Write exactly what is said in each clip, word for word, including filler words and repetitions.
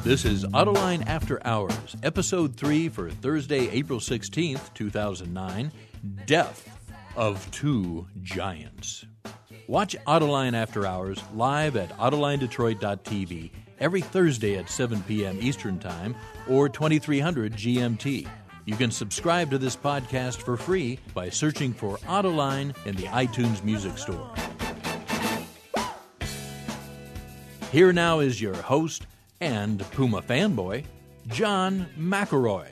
This is Autoline After Hours, Episode three for Thursday, April sixteenth, two thousand nine, Death of Two Giants. Watch Autoline After Hours live at autoline detroit dot t v every Thursday at seven p.m. Eastern Time or twenty-three hundred G M T. You can subscribe to this podcast for free by searching for Autoline in the iTunes Music Store. Here now is your host and Puma fanboy, John McElroy.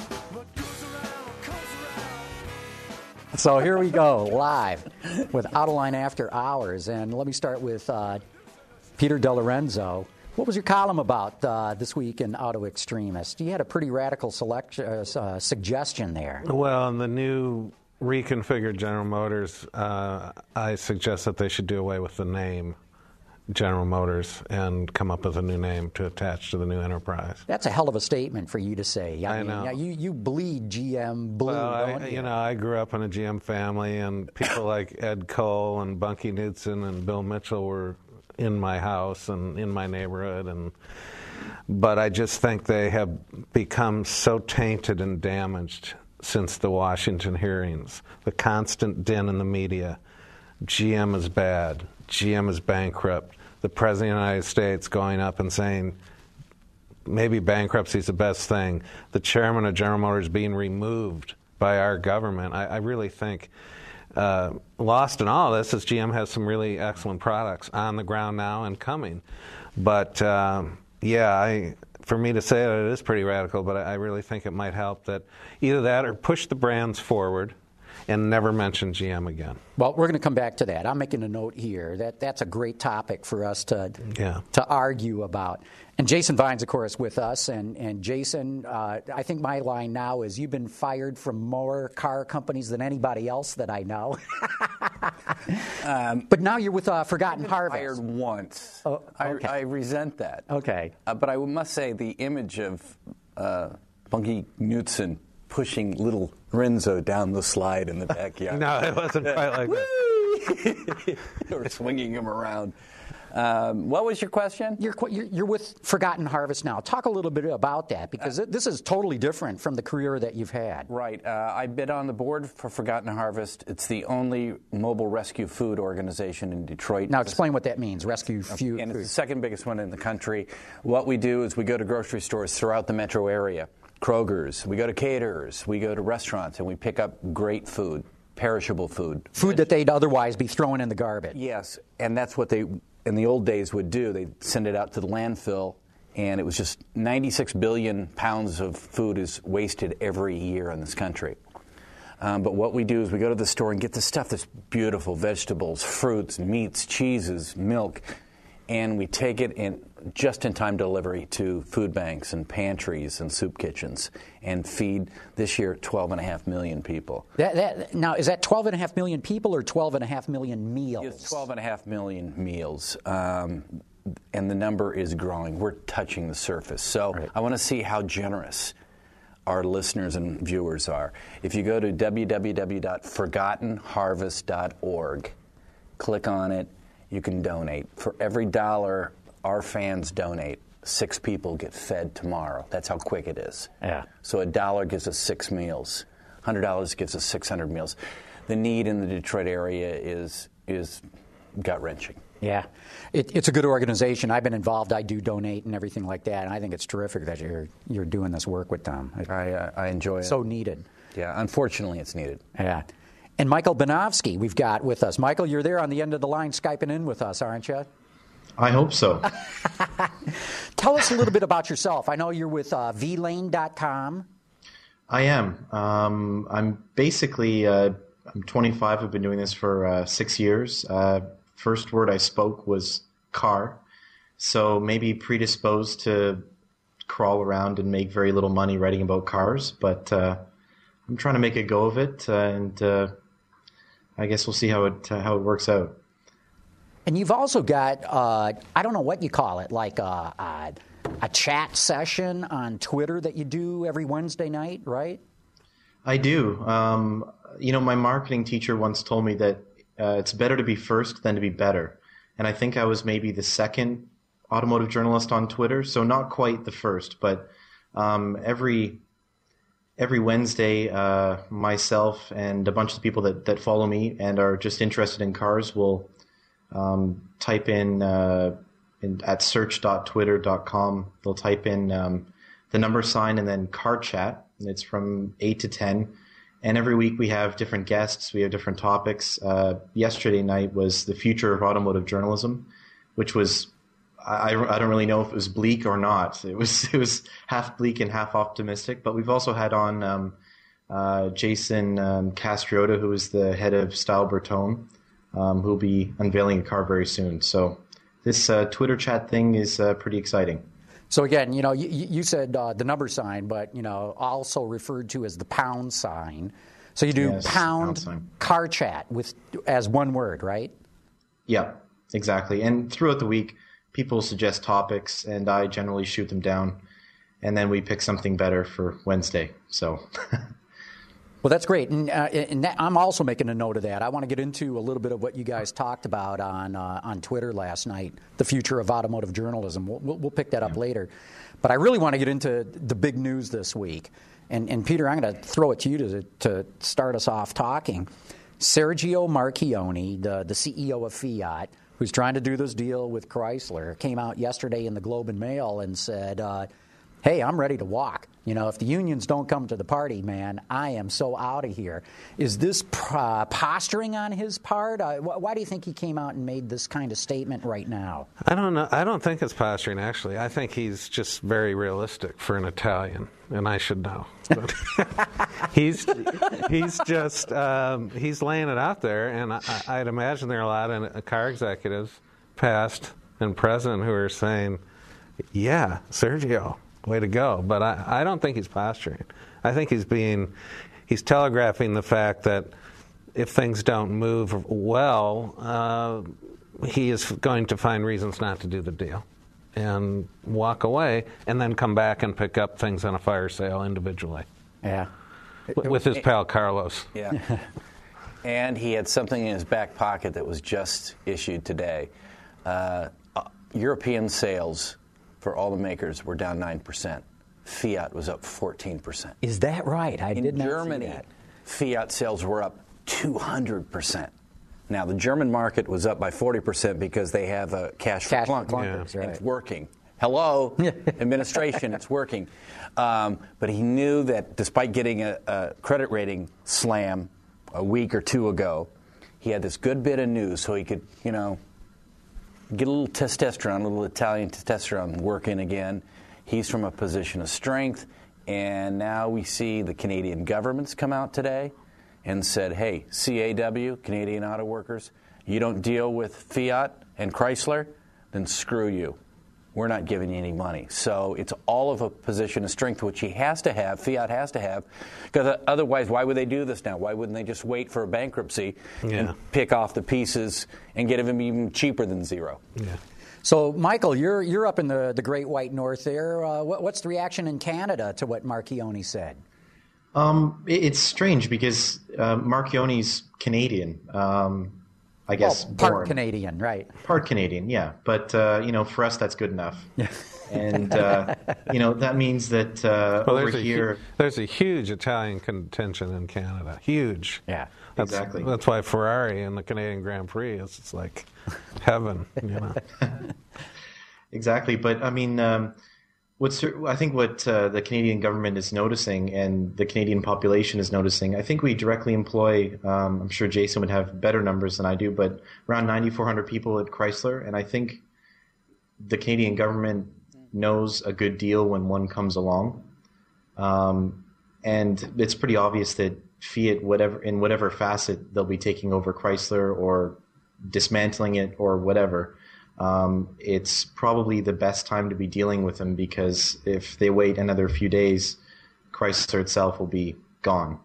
So here we go, live with Autoline After Hours. And let me start with uh, Peter DeLorenzo. What was your column about uh, this week in Auto Extremist? You had a pretty radical selection, uh, uh, suggestion there. Well, in the new reconfigured General Motors, uh, I suggest that they should do away with the name General Motors and come up with a new name to attach to the new enterprise. That's a hell of a statement for you to say. I, I mean, know. You, you bleed G M blue, well, don't I, you? You know, I grew up in a G M family, and people like Ed Cole and Bunky Knudsen and Bill Mitchell were in my house and in my neighborhood. and But I just think they have become so tainted and damaged since the Washington hearings. The constant din in the media. G M is bad. G M is bankrupt. The President of the United States going up and saying maybe bankruptcy is the best thing. The chairman of General Motors being removed by our government. I, I really think uh, lost in all of this is G M has some really excellent products on the ground now and coming. But um, yeah, I, for me to say that it is pretty radical, but I, I really think it might help that either that or push the brands forward and never mention G M again. Well, we're going to come back to that. I'm making a note here. That that's a great topic for us to yeah. to argue about. And Jason Vines, of course, with us. And and Jason, uh, I think my line now is you've been fired from more car companies than anybody else that I know. um, but now you're with uh, Forgotten I've been Harvest. Fired once. Oh, okay. I, I resent that. Okay. Uh, but I must say the image of uh, Bunky Knudsen pushing little Renzo down the slide in the backyard. No, it wasn't quite like that. Or swinging him around. Um, what was your question? You're, you're you're with Forgotten Harvest now. Talk a little bit about that, because uh, this is totally different from the career that you've had. Right. Uh, I've been on the board for Forgotten Harvest. It's the only mobile rescue food organization in Detroit. Now explain what that means, rescue food. And it's the second biggest one in the country. What we do is we go to grocery stores throughout the metro area. Kroger's, we go to caterers, we go to restaurants, and we pick up great food, perishable food. Food that they'd otherwise be throwing in the garbage. Yes, and that's what they, in the old days, would do. They'd send it out to the landfill, and it was just ninety-six billion pounds of food is wasted every year in this country. Um, but what we do is we go to the store and get the stuff that's beautiful, vegetables, fruits, meats, cheeses, milk, and we take it in just-in-time delivery to food banks and pantries and soup kitchens and feed, this year, twelve and a half million people. That, that, now, is that twelve and a half million people or twelve and a half million meals? It's twelve and a half million meals, um, and the number is growing. We're touching the surface. So right. I want to see how generous our listeners and viewers are. If you go to w w w dot forgotten harvest dot org, click on it, you can donate. For every dollar our fans donate, six people get fed tomorrow. That's how quick it is. Yeah. So a dollar gives us six meals. one hundred dollars gives us six hundred meals. The need in the Detroit area is is gut-wrenching. Yeah. It, it's a good organization. I've been involved. I do donate and everything like that, and I think it's terrific that you're you're doing this work with them. I, uh, I enjoy it. So needed. Yeah, unfortunately it's needed. Yeah. And Michael Banovsky we've got with us. Michael, you're there on the end of the line Skyping in with us, aren't you? I hope so. Tell us a little bit about yourself. I know you're with uh, v lane dot com. I am. Um, I'm basically, uh, I'm twenty-five. I've been doing this for uh, six years. Uh, first word I spoke was car. So maybe predisposed to crawl around and make very little money writing about cars. But uh, I'm trying to make a go of it, uh, and uh, I guess we'll see how it uh, how it works out. And you've also got, uh, I don't know what you call it, like a, a, a chat session on Twitter that you do every Wednesday night, right? I do. Um, you know, my marketing teacher once told me that uh, it's better to be first than to be better. And I think I was maybe the second automotive journalist on Twitter, so not quite the first, but um, every every Wednesday, uh, myself and a bunch of people that, that follow me and are just interested in cars will um, type in, uh, in at search dot twitter dot com. They'll type in um, the number sign and then car chat. It's from eight to ten. And every week we have different guests. We have different topics. Uh, yesterday night was the future of automotive journalism, which was, I, I don't really know if it was bleak or not. It was it was half bleak and half optimistic. But we've also had on um, uh, Jason um, Castriota, who is the head of Style Bertone, um, who will be unveiling a car very soon. So this uh, Twitter chat thing is uh, pretty exciting. So again, you know, you, you said uh, the number sign, but, you know, also referred to as the pound sign. So you do Yes, pound, pound car chat with as one word, right? Yeah, exactly. And throughout the week, people suggest topics, and I generally shoot them down, and then we pick something better for Wednesday. So, well, that's great, and, uh, and that, I'm also making a note of that. I want to get into a little bit of what you guys talked about on uh, on Twitter last night, the future of automotive journalism. We'll, we'll, we'll pick that up yeah. later, but I really want to get into the big news this week. And, and Peter, I'm going to throw it to you to to start us off talking. Sergio Marchionne, the the C E O of Fiat, who's trying to do this deal with Chrysler, came out yesterday in the Globe and Mail and said, uh, hey, I'm ready to walk. You know, if the unions don't come to the party, man, I am so out of here. Is this uh, posturing on his part? Uh, wh- why do you think he came out and made this kind of statement right now? I don't know. I don't think it's posturing, actually. I think he's just very realistic for an Italian, and I should know. But he's he's just um, he's laying it out there, and I, I'd imagine there are a lot of car executives, past and present, who are saying, yeah, Sergio, way to go. But I, I don't think he's posturing. I think he's being, he's telegraphing the fact that if things don't move well, uh, he is going to find reasons not to do the deal and walk away and then come back and pick up things on a fire sale individually. Yeah. With, with his pal Carlos. Yeah. And he had something in his back pocket that was just issued today. Uh, European sales for all the makers were down nine percent. Fiat was up fourteen percent. Is that right? I in did not Germany, see that. Fiat sales were up two hundred percent. Now, the German market was up by forty percent because they have a cash, cash for clunkers, for clunkers and right. it's working. Hello, administration, it's working. Um, but he knew that despite getting a, a credit rating slam a week or two ago, he had this good bit of news so he could, you know, get a little testosterone, a little Italian testosterone working again. He's from a position of strength, and now we see the Canadian government's come out today and said, hey, C A W, Canadian Auto Workers, you don't deal with Fiat and Chrysler, then screw you. We're not giving you any money. So it's all of a position of strength, which he has to have, Fiat has to have, because otherwise, why would they do this now? Why wouldn't they just wait for a bankruptcy yeah. and pick off the pieces and get them even cheaper than zero? Yeah. So, Michael, you're you're up in the, the Great White North there. Uh, what, what's the reaction in Canada to what Marchionne said? Um, it, it's strange because uh, Marchionne's Canadian. Um, I guess well, part born. Canadian, right? Part Canadian, yeah. But uh, you know, for us, that's good enough. And uh, you know, that means that uh, well, over there's here, a, there's a huge Italian contingent in Canada. Huge. Yeah, that's, exactly. That's why Ferrari in the Canadian Grand Prix is it's like heaven. You know. Exactly. But I mean, um, what's I think what uh, the Canadian government is noticing, and the Canadian population is noticing. I think we directly employ. Um, I'm sure Jason would have better numbers than I do, but around ninety-four hundred people at Chrysler, and I think the Canadian government knows a good deal when one comes along, um, and it's pretty obvious that Fiat, whatever in whatever facet, they'll be taking over Chrysler or dismantling it or whatever. Um, it's probably the best time to be dealing with them, because if they wait another few days, Chrysler itself will be gone.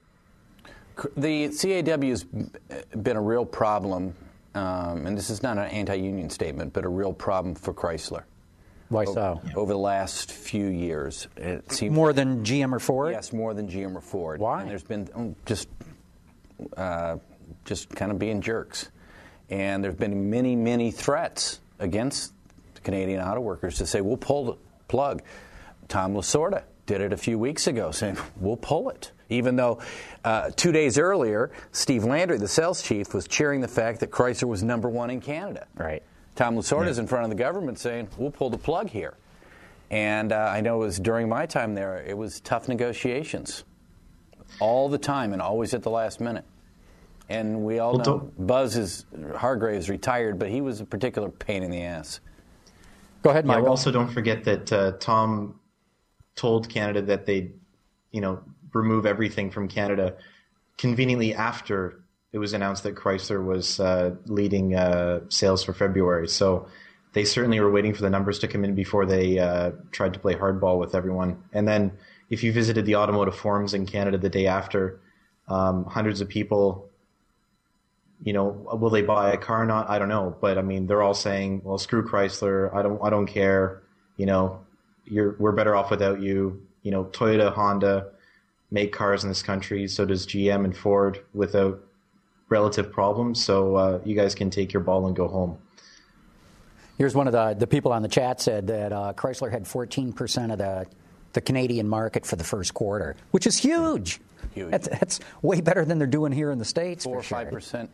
The C A W has been a real problem, um, and this is not an anti-union statement, but a real problem for Chrysler. Why so? Over, over the last few years. It seems, more than G M or Ford? Yes, more than G M or Ford. Why? And there's been um, just, uh, just kind of being jerks. And there's been many, many threats against Canadian auto workers to say, we'll pull the plug. Tom Lasorda did it a few weeks ago, saying, we'll pull it. Even though uh, two days earlier, Steve Landry, the sales chief, was cheering the fact that Chrysler was number one in Canada. Right. Tom Lasorda is yeah. in front of the government saying, we'll pull the plug here. And uh, I know it was during my time there, it was tough negotiations all the time and always at the last minute. And we all well, know don't... Buzz is, Hargraves retired, but he was a particular pain in the ass. Go ahead, Michael. Yeah, also, don't forget that uh, Tom told Canada that they'd, you know, remove everything from Canada conveniently after it was announced that Chrysler was uh, leading uh, sales for February. So they certainly were waiting for the numbers to come in before they uh, tried to play hardball with everyone. And then if you visited the automotive forums in Canada the day after, um, hundreds of people, you know, will they buy a car or not? I don't know. But I mean, they're all saying, well, screw Chrysler. I don't, I don't care. You know, you're, we're better off without you. You know, Toyota, Honda make cars in this country. So does G M and Ford without relative problems. So uh, you guys can take your ball and go home. Here's one of the, the people on the chat said that uh, Chrysler had fourteen percent of the, the Canadian market for the first quarter, which is huge. Huge. That's, that's way better than they're doing here in the States. Four or for sure. five percent,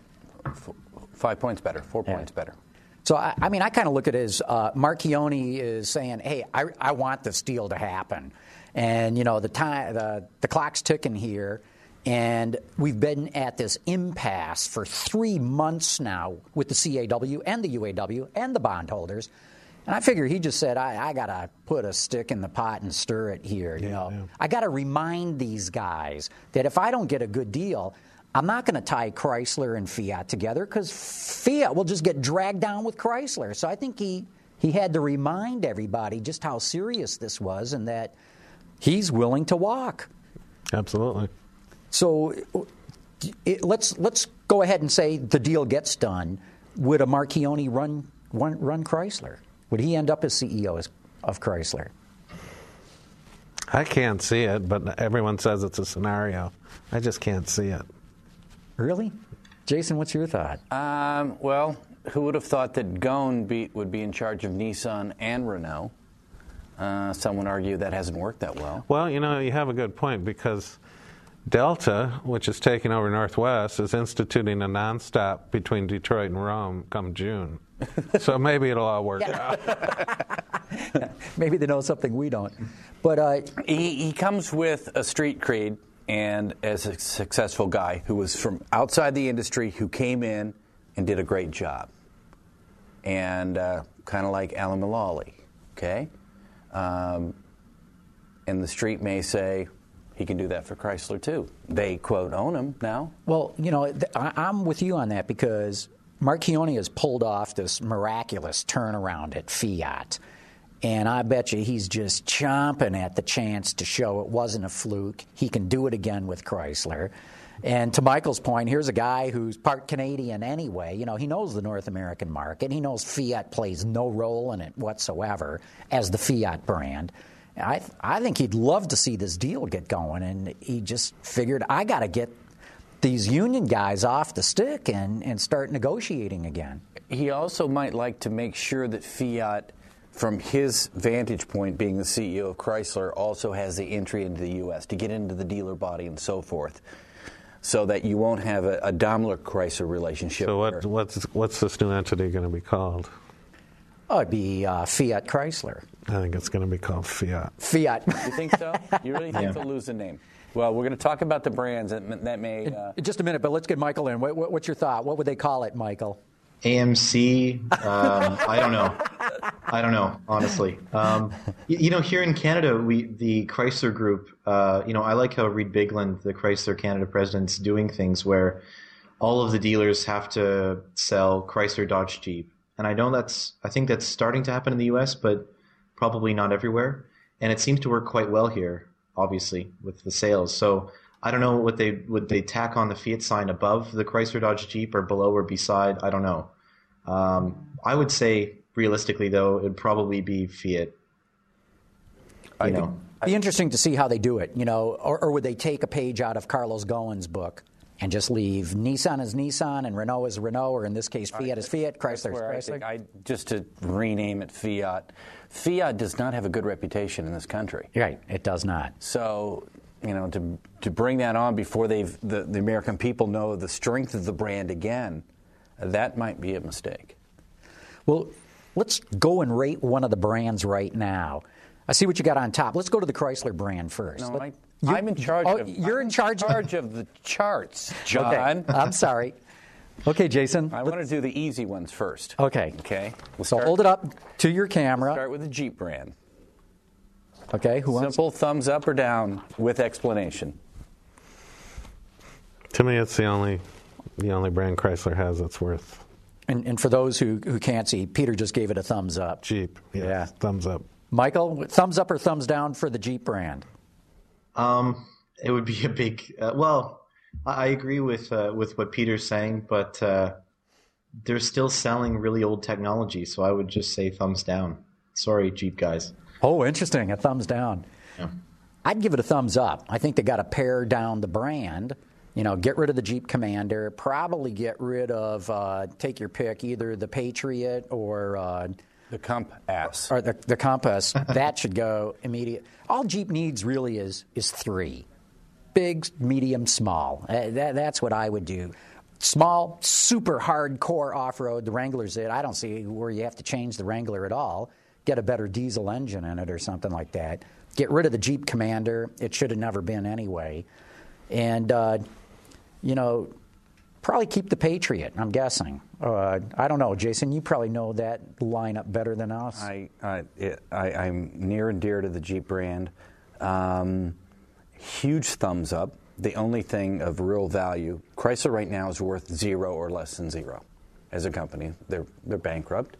five points better, four Yeah. points better. So, I, I mean, I kind of look at it as uh, Marchione is saying, hey, I, I want this deal to happen. And, you know, the time, the, the clock's ticking here. And we've been at this impasse for three months now with the C A W and the U A W and the bondholders. And I figure he just said, I, I got to put a stick in the pot and stir it here. You Yeah, know, yeah. I got to remind these guys that if I don't get a good deal, I'm not going to tie Chrysler and Fiat together because Fiat will just get dragged down with Chrysler. So I think he, he had to remind everybody just how serious this was and that he's willing to walk. Absolutely. So it, let's let's go ahead and say the deal gets done. Would a Marchione run run, run Chrysler? Would he end up as C E O of Chrysler? I can't see it, but everyone says it's a scenario. I just can't see it. Really? Jason, what's your thought? Um, well, who would have thought that Ghosn be, would be in charge of Nissan and Renault? Uh, some would argue that hasn't worked that well. Well, you know, you have a good point because Delta, which is taking over Northwest, is instituting a nonstop between Detroit and Rome come June. So maybe it'll all work out. Maybe they know something we don't. But uh, He, he comes with a street creed and as a successful guy who was from outside the industry who came in and did a great job. And uh, kind of like Alan Mulally, okay? Um, and the street may say, he can do that for Chrysler, too. They, quote, own him now. Well, you know, th- I- I'm with you on that because Marchione has pulled off this miraculous turnaround at Fiat. And I bet you he's just chomping at the chance to show it wasn't a fluke. He can do it again with Chrysler. And to Michael's point, here's a guy who's part Canadian anyway. You know, he knows the North American market. He knows Fiat plays no role in it whatsoever as the Fiat brand. I th- I think he'd love to see this deal get going, and he just figured, I got to get these union guys off the stick and, and start negotiating again. He also might like to make sure that Fiat, from his vantage point, being the C E O of Chrysler, also has the entry into the U S to get into the dealer body and so forth, so that you won't have a, a Daimler-Chrysler relationship. So what, what's what's this new entity going to be called? Oh, it'd be uh, Fiat Chrysler. I think it's going to be called Fiat. Fiat. You think so? You really think Yeah. they'll lose the name? Well, we're going to talk about the brands, and that may... Uh, Just a minute, but let's get Michael in. What, what, what's your thought? What would they call it, Michael? A M C, um, I don't know. I don't know, honestly. Um, you, you know, here in Canada, we the Chrysler Group, uh, you know, I like how Reed Bigland, the Chrysler Canada president's doing things where all of the dealers have to sell Chrysler, Dodge, Jeep. And I know that's, I think that's starting to happen in the U S, but probably not everywhere. And it seems to work quite well here, obviously, with the sales. So I don't know what they, would they tack on the Fiat sign above the Chrysler, Dodge, Jeep or below or beside? I don't know. Um, I would say, realistically, though, it would probably be Fiat. I know. It'd be interesting to see how they do it, you know, or, or would they take a page out of Carlos Ghosn's book, and just leave Nissan as Nissan and Renault as Renault, or in this case, Fiat as Fiat, Chrysler as Chrysler? I, just to rename it Fiat. Fiat does not have a good reputation in this country. Right, it does not. So, you know, to to bring that on before they've the, the American people know the strength of the brand again, that might be a mistake. Well, let's go and rate one of the brands right now. I see what you got on top. Let's go to the Chrysler brand first. No, Let, I, you, I'm in charge. Oh, of, you're I'm in charge, in charge of the charts, John. Okay, I'm sorry. Okay, Jason. I want to do the easy ones first. Okay. Okay. We'll so start, hold it up to your camera. Start with the Jeep brand. Okay. Who wants? Simple thumbs up or down with explanation. To me, it's the only the only brand Chrysler has that's worth. And, and for those who, who can't see, Peter just gave it a thumbs up. Jeep. Yes, Yeah. Thumbs up. Michael, thumbs up or thumbs down for the Jeep brand? Um, it would be a big. Uh, well, I I agree with uh, with what Peter's saying, but uh, they're still selling really old technology, so I would just say thumbs down. Sorry, Jeep guys. Oh, interesting. A thumbs down. Yeah. I'd give it a thumbs up. I think they got to pare down the brand. You know, get rid of the Jeep Commander. Probably get rid of, uh, take your pick, either the Patriot or uh, The Compass. or the, the Compass. That should go immediate. All Jeep needs really is is three: big, medium, small. Uh, that, that's what I would do. Small, super hardcore off-road. The Wrangler's it. I don't see where you have to change the Wrangler at all. Get a better diesel engine in it or something like that. Get rid of the Jeep Commander. It should have never been anyway. And, uh, you know, probably keep the Patriot, I'm guessing. Uh, I don't know. Jason, you probably know that lineup better than us. I, I, it, I, I'm near and dear to the Jeep brand. Um, huge thumbs up. The only thing of real value, Chrysler right now is worth zero or less than zero as a company. They're, they're bankrupt.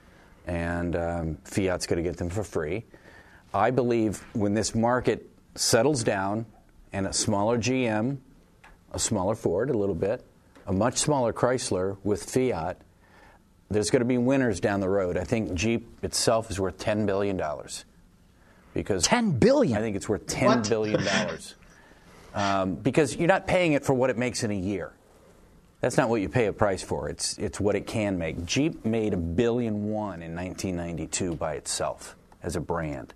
And um, Fiat's going to get them for free. I believe when this market settles down and a smaller G M, a smaller Ford a little bit, a much smaller Chrysler with Fiat, there's going to be winners down the road. I think Jeep itself is worth ten billion dollars. Because ten billion dollars? I think it's worth ten billion dollars. um, because you're not paying it for what it makes in a year. That's not what you pay a price for. It's it's what it can make. Jeep made a billion one in nineteen ninety-two by itself as a brand.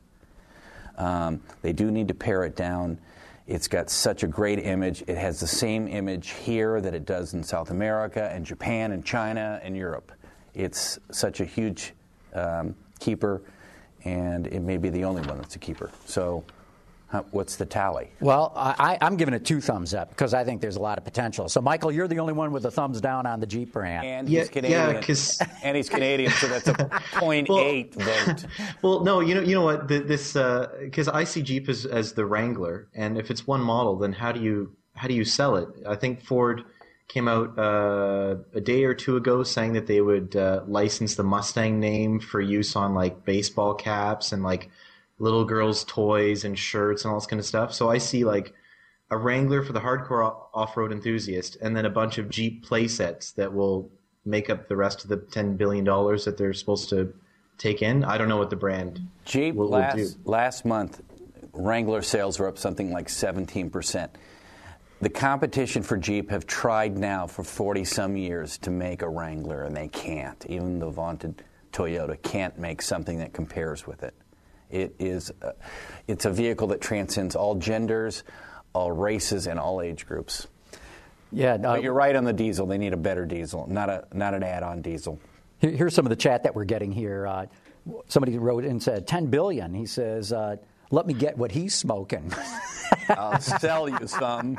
Um, they do need to pare it down. It's got such a great image. It has the same image here that it does in South America and Japan and China and Europe. It's such a huge um, keeper, and it may be the only one that's a keeper. So how, what's the tally? Well, I, I'm giving it two thumbs up because I think there's a lot of potential. So, Michael, you're the only one with a thumbs down on the Jeep brand. And Yeah, he's Canadian. yeah, 'cause- and he's Canadian, so that's a point eight vote. Well, no, you know, you know what? The, this because uh, I see Jeep as, as the Wrangler, and if it's one model, then how do you how do you sell it? I think Ford came out uh, a day or two ago saying that they would uh, license the Mustang name for use on like baseball caps and like little girls' toys and shirts and all this kind of stuff. So I see like a Wrangler for the hardcore off-road enthusiast, and then a bunch of Jeep playsets that will make up the rest of the ten billion dollars that they're supposed to take in. I don't know what the brand Jeep will, will last do. last month, Wrangler sales were up something like seventeen percent. The competition for Jeep have tried now for forty some years to make a Wrangler, and they can't. Even the vaunted Toyota can't make something that compares with it. It is, a, it's a vehicle that transcends all genders, all races, and all age groups. Yeah, uh, But you're right on the diesel. They need a better diesel, not a not an add-on diesel. Here, here's some of the chat that we're getting here. Uh, somebody wrote and said ten billion. He says, uh, "Let me get what he's smoking." I'll sell you some.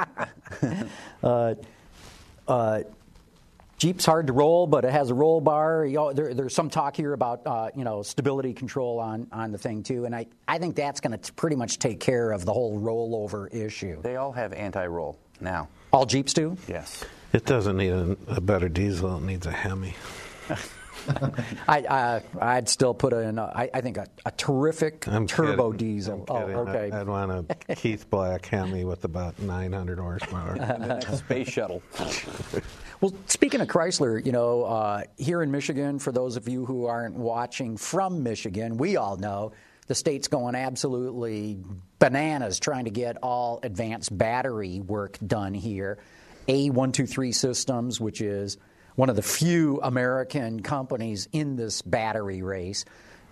uh, uh, Jeep's hard to roll, but it has a roll bar. You know, there, there's some talk here about uh, you know stability control on, on the thing too, and I, I think that's going to pretty much take care of the whole rollover issue. They all have anti-roll now. All Jeeps do? Yes. It doesn't need a, a better diesel. It needs a Hemi. I, uh, I'd still put in, a, I, I think, a, a terrific I'm turbo kidding. diesel. I'm Oh, kidding. okay. I, I'd want a Keith Black Hemi with about nine hundred horsepower. Space shuttle. Well, speaking of Chrysler, you know, uh, here in Michigan, for those of you who aren't watching from Michigan, we all know the state's going absolutely bananas trying to get all advanced battery work done here. A one two three Systems, which is one of the few American companies in this battery race,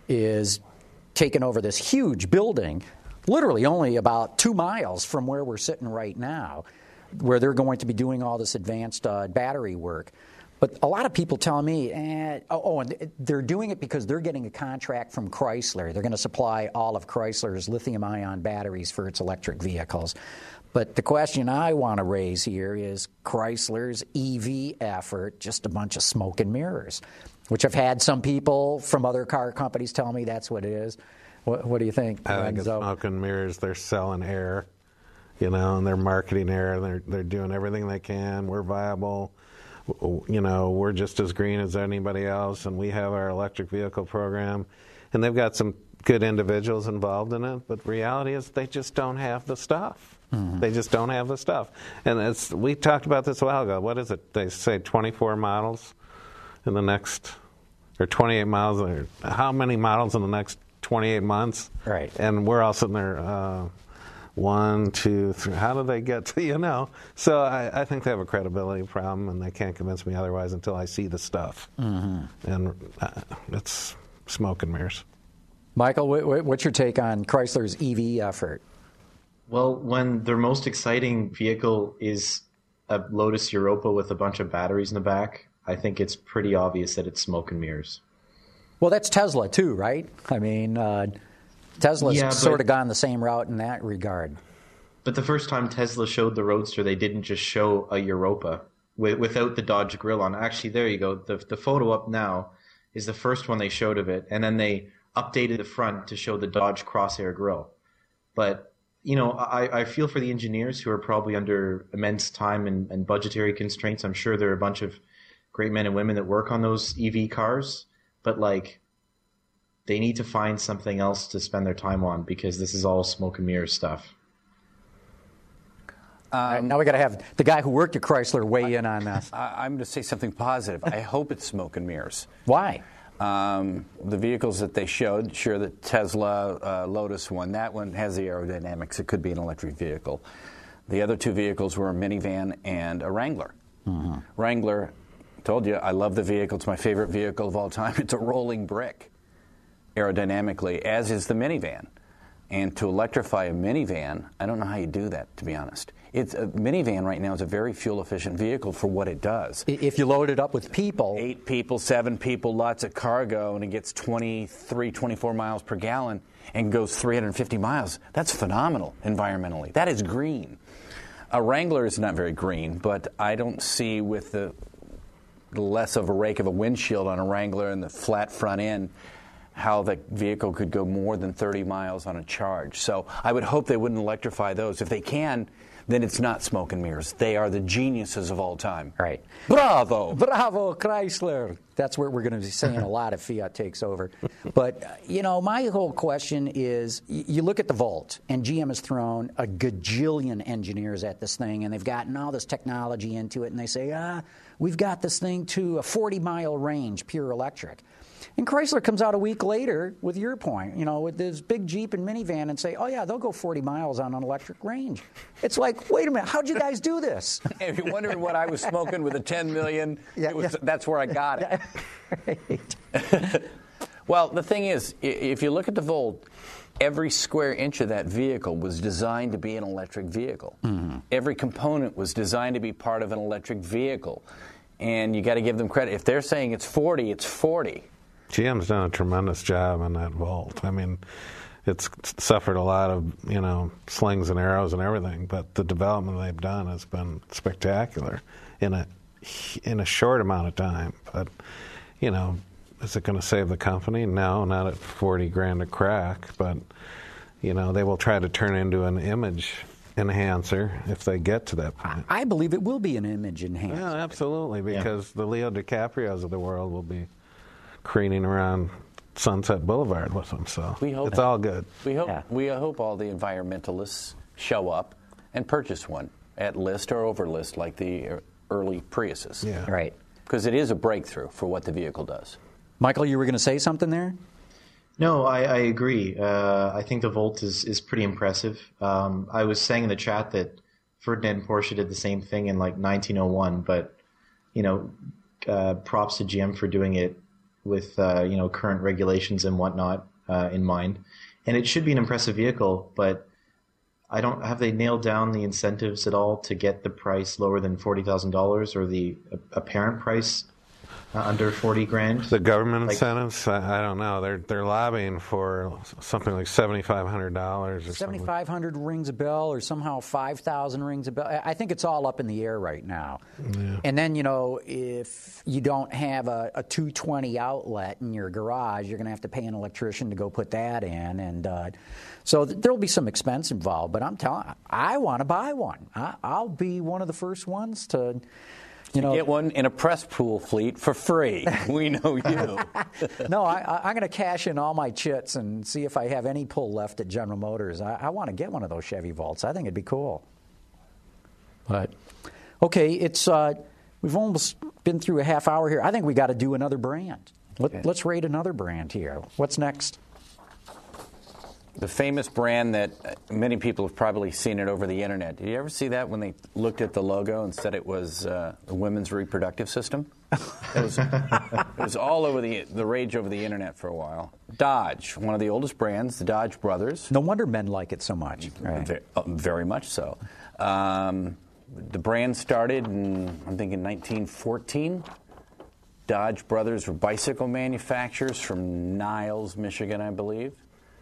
is taking over this huge building, literally only about two miles from where we're sitting right now, where they're going to be doing all this advanced uh, battery work. But a lot of people tell me, eh, oh, oh, and they're doing it because they're getting a contract from Chrysler. They're going to supply all of Chrysler's lithium-ion batteries for its electric vehicles. But the question I want to raise here is Chrysler's E V effort just a bunch of smoke and mirrors, which I've had some people from other car companies tell me that's what it is. What, what do you think? I think it's smoke and mirrors. They're selling air, you know, and they're marketing air. They're, they're doing everything they can. We're viable. You know, we're just as green as anybody else, and we have our electric vehicle program. And they've got some good individuals involved in it, but reality is they just don't have the stuff. Mm-hmm. They just don't have the stuff. And it's, we talked about this a while ago. What is it? They say twenty-four models in the next, or twenty-eight models. Or how many models in the next twenty-eight months? Right. And we're all sitting there, uh, one, two, three. How do they get to, you know? So I, I think they have a credibility problem, and they can't convince me otherwise until I see the stuff. Mm-hmm. And uh, it's smoke and mirrors. Michael, what's your take on Chrysler's E V effort? Well, when their most exciting vehicle is a Lotus Europa with a bunch of batteries in the back, I think it's pretty obvious that it's smoke and mirrors. Well, that's Tesla too, right? I mean, uh, Tesla's yeah, sort but, of gone the same route in that regard. But the first time Tesla showed the Roadster, they didn't just show a Europa with, without the Dodge grille on. Actually, there you go. The, the photo up now is the first one they showed of it, and then they updated the front to show the Dodge Crosshair grille. But you know, I, I feel for the engineers who are probably under immense time and, and budgetary constraints. I'm sure there are a bunch of great men and women that work on those E V cars, but like they need to find something else to spend their time on because this is all smoke and mirrors stuff. Um, right, now we got to have the guy who worked at Chrysler weigh I, in on this. I, I'm going to say something positive. I hope it's smoke and mirrors. Why? Um, the vehicles that they showed, sure, the Tesla uh, Lotus one, that one has the aerodynamics. It could be an electric vehicle. The other two vehicles were a minivan and a Wrangler. Mm-hmm. Wrangler, told you, I love the vehicle. It's my favorite vehicle of all time. It's a rolling brick aerodynamically, as is the minivan. And to electrify a minivan, I don't know how you do that, to be honest. It's a minivan right now is a very fuel-efficient vehicle for what it does. If you load it up with people. Eight people, seven people, lots of cargo, and it gets twenty-three, twenty-four miles per gallon and goes three hundred fifty miles. That's phenomenal environmentally. That is green. A Wrangler is not very green, but I don't see with the less of a rake of a windshield on a Wrangler and the flat front end how the vehicle could go more than thirty miles on a charge. So I would hope they wouldn't electrify those. If they can, then it's not smoke and mirrors. They are the geniuses of all time. Right. Bravo. Bravo, Chrysler. That's what we're going to be saying a lot if Fiat takes over. But, you know, my whole question is, you look at the Volt, and G M has thrown a gajillion engineers at this thing, and they've gotten all this technology into it, and they say, ah, we've got this thing to a forty-mile range, pure electric. And Chrysler comes out a week later with your point, you know, with this big Jeep and minivan and say, oh, yeah, they'll go forty miles on an electric range. It's like, wait a minute, how'd you guys do this? If you're wondering what I was smoking with a ten million, yeah, it was, yeah. that's where I got it. Yeah. Right. Well, the thing is, if you look at the Volt, every square inch of that vehicle was designed to be an electric vehicle. Mm-hmm. Every component was designed to be part of an electric vehicle. And you got to give them credit. If they're saying it's forty, it's forty. G M's done a tremendous job on that Volt. I mean, it's suffered a lot of, you know, slings and arrows and everything, but the development they've done has been spectacular in a in a short amount of time. But, you know, is it going to save the company? No, not at forty grand a crack, but, you know, they will try to turn it into an image enhancer if they get to that point. I believe it will be an image enhancer. Yeah, absolutely, because yeah. the Leo DiCaprios of the world will be careening around Sunset Boulevard with them, so we hope, it's all good. We hope yeah. we hope all the environmentalists show up and purchase one at list or over list like the early Priuses. Yeah. Right. Because it is a breakthrough for what the vehicle does. Michael, you were going to say something there? No, I, I agree. Uh, I think the Volt is, is pretty impressive. Um, I was saying in the chat that Ferdinand Porsche did the same thing in like nineteen oh one, but you know, uh, props to G M for doing it with uh, you know current regulations and whatnot uh, in mind. And it should be an impressive vehicle, but I don't have they nailed down the incentives at all to get the price lower than forty thousand dollars or the apparent price uh, under forty grand. The government Like- incentives? I, I don't know. They're they're lobbying for something like seventy five hundred dollars or something. seventy-five hundred rings a bell, or somehow five thousand rings a bell. I I think it's all up in the air right now. Yeah. And then, you know, if you don't have a, a two twenty outlet in your garage, you're going to have to pay an electrician to go put that in. And uh, so th- there will be some expense involved. But I'm telling I want to buy one. I, I'll be one of the first ones to, you know. Get one in a press pool fleet for free. We know you. No, I, I, I'm going to cash in all my chits and see if I have any pull left at General Motors. I, I want to get one of those Chevy Volts. I think it'd be cool. But okay, it's uh, we've almost been through a half hour here. I think we got to do another brand. Let, Okay. Let's rate another brand here. What's next? The famous brand that uh, many people have probably seen it over the internet. Did you ever see that when they looked at the logo and said it was uh, the women's reproductive system? It was, it was all over the the rage over the internet for a while. Dodge, one of the oldest brands, the Dodge brothers. No wonder men like it so much. Right. Ve- uh, very much so. Um, the brand started in, I'm thinking, nineteen fourteen. Dodge brothers were bicycle manufacturers from Niles, Michigan, I believe.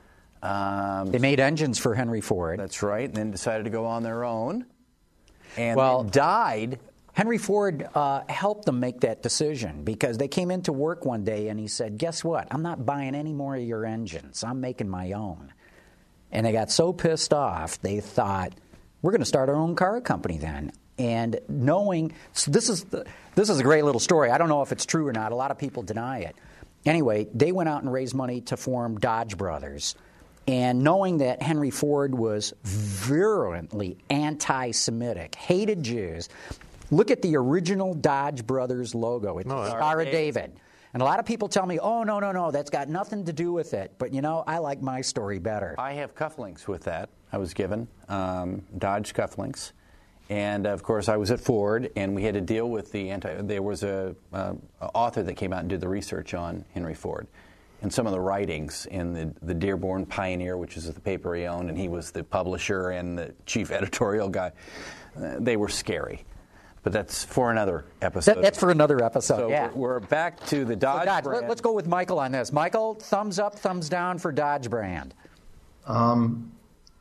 Um, They made engines for Henry Ford. That's right, and then decided to go on their own. And Well- then died. Henry Ford uh, helped them make that decision because they came into work one day and he said, guess what? I'm not buying any more of your engines. I'm making my own. And they got so pissed off, they thought, we're going to start our own car company then. And knowing, so this is the, this is a great little story. I don't know if it's true or not. A lot of people deny it. Anyway, they went out and raised money to form Dodge Brothers. And knowing that Henry Ford was virulently anti-Semitic, hated Jews, look at the original Dodge Brothers logo. It's No, the that's- Star of David. And a lot of people tell me, oh, no, no, no, that's got nothing to do with it. But, you know, I like my story better. I have cufflinks with that. I was given um, Dodge cufflinks. And, of course, I was at Ford, and we had to deal with the anti... There was a uh, author that came out and did the research on Henry Ford. And some of the writings in the, the Dearborn Pioneer, which is the paper he owned, and he was the publisher and the chief editorial guy, uh, they were scary. But that's for another episode. That, that's for another episode, so yeah. we're, we're back to the Dodge, So Dodge, brand. let, let's go with Michael on this. Michael, thumbs up, thumbs down for Dodge brand. Um,